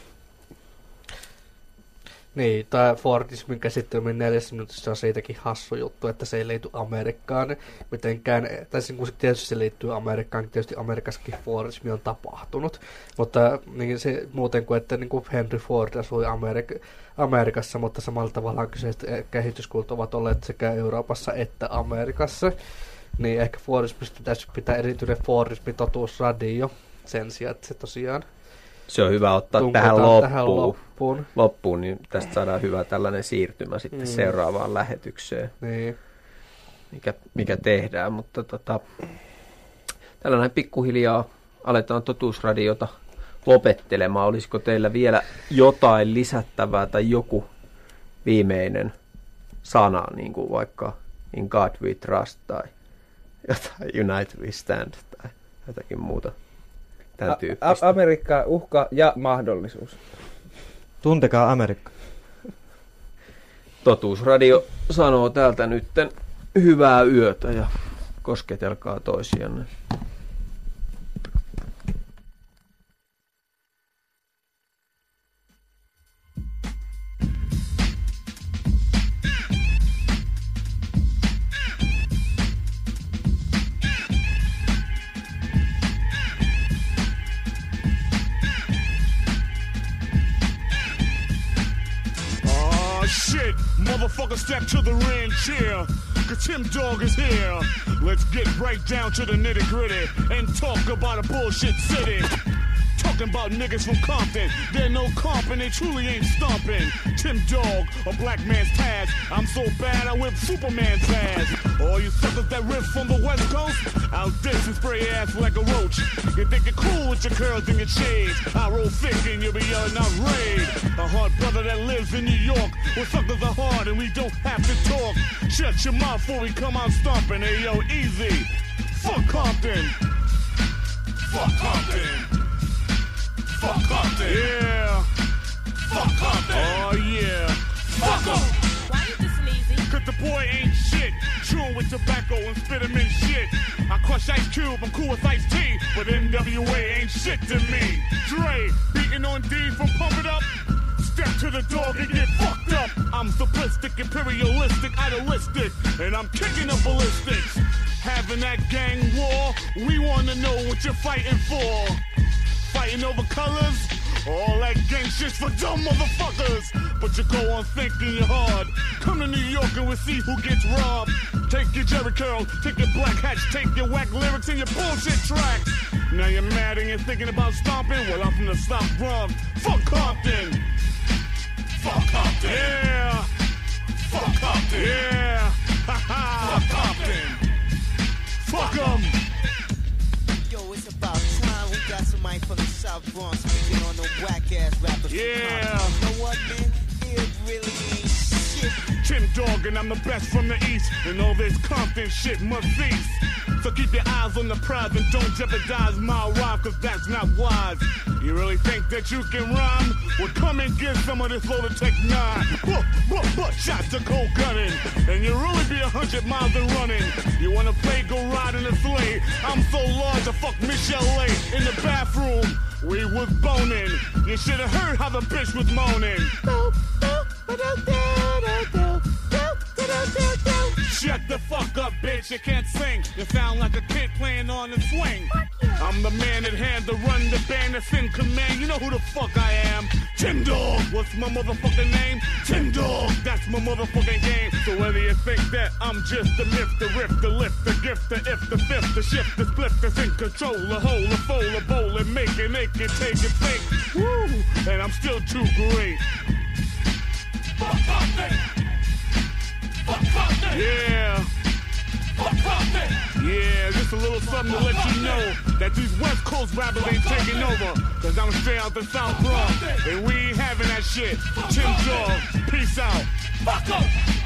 Niin, tämä Fordismin käsitteleminen neljässä minuutissa on siitäkin hassu juttu, että se ei liity Amerikkaan mitenkään. Tai kun tietysti se liittyy Amerikkaan, tietysti Amerikassakin Fordismi on tapahtunut. Mutta niin se, muuten kuin, että niin kuin Henry Ford asui Amerik- Amerikassa, mutta samalla tavalla kyseiset kehityskulut ovat olleet sekä Euroopassa että Amerikassa. Niin ehkä Fordismista pitäisi pitää erityinen Fordismi totuusradio sen sijaan, että se tosiaan se on hyvä ottaa tähän loppuun. tähän loppuun. loppuun, niin tästä saadaan hyvä tällainen siirtymä sitten mm. seuraavaan lähetykseen, niin. mikä, mikä tehdään. Mutta tota, tällainen pikkuhiljaa aletaan totuusradiota lopettelemaan. Olisiko teillä vielä jotain lisättävää tai joku viimeinen sana, niin kuin vaikka In God We Trust tai jotain Unite We Stand tai jotakin muuta? A- Amerikka, uhka ja mahdollisuus. Tuntekaa Amerikka. Totuusradio sanoo täältä nytten hyvää yötä ja kosketelkaa toisianne. Motherfucker, step to the ranch here, cause Tim Dog is here. Let's get right down to the nitty gritty and talk about a bullshit city. Talk talking about niggas from Compton. They're no comping, they truly ain't stomping. Tim Dog, a black man's task. I'm so bad I whip Superman's ass. All you suckers that rip from the West Coast, I'll dish and spray your ass like a roach. You think you're cool with your curls and your shades. I roll thick and you'll be yelling out raid. A hard brother that lives in New York, where suckers are hard and we don't have to talk. Shut your mouth before we come out stomping. Hey yo, easy. Fuck Compton. Fuck Compton. Fuck Compton. Yeah. Fuck Compton. Oh yeah. Fuck em. Why you this lazy? Cause the boy ain't shit. Chewing with tobacco and spit him in shit. I crush Ice Cube, I'm cool with Ice T, but N W A ain't shit to me. Dre, beating on D from Pump It Up. Step to the dog and get fucked up. I'm simplistic, imperialistic, idealistic, and I'm kicking up ballistics. Having that gang war, we wanna know what you're fighting for. Fighting over colors? All that gang shit's for dumb motherfuckers. But you go on thinking you're hard. Come to New York and we'll see who gets robbed. Take your Jerry curl, take your black hats, take your whack lyrics and your bullshit tracks. Now you're mad and you're thinking about stomping? Well, I'm from the South Bronx. Fuck Compton. Fuck Compton. Yeah. Fuck Compton. Yeah. Ha ha. Fuck Compton. Fuck 'em. Yo, it's about time we got somebody from the South Bronx speaking on the whack-ass rappers. Yeah. You know what, man? It really ain't shit. Tim Dog and I'm the best from the East. And all this Compton shit must cease. So keep your eyes on the prize and don't jeopardize my rhyme, cause that's not wise. You really think that you can rhyme? Well, come and get some of this loaded Tech nine. Buh, buh, buh, shots to cold gunning. And you'll really be a hundred miles and running. You wanna play, go ride in a sleigh. I'm so large, I fuck Michelle A. In the bathroom, we was boning. You should've heard how the bitch was moaning. Shut the fuck up, bitch, you can't sing. You sound like a kid playing on the swing. I'm the man at hand to run the band that's in command. You know who the fuck I am. Tim Dog. What's my motherfucking name? Tim Dog. That's my motherfucking game. So whether you think that I'm just the myth, the riff, the lift, the gift, the if, the fifth, the shift, the split, that's in control, the whole, the fold, the bowl, and make it, make it, take it, think. Woo! And I'm still too great. Fuck Compton. Fuck Compton. Yeah. Fuck Compton. Yeah, just a little something to let you know that these West Coast rappers ain't taking over. Cause I'm straight out the South Bronx. And we ain't having that shit. Tim Dog, peace out. Fuck 'em.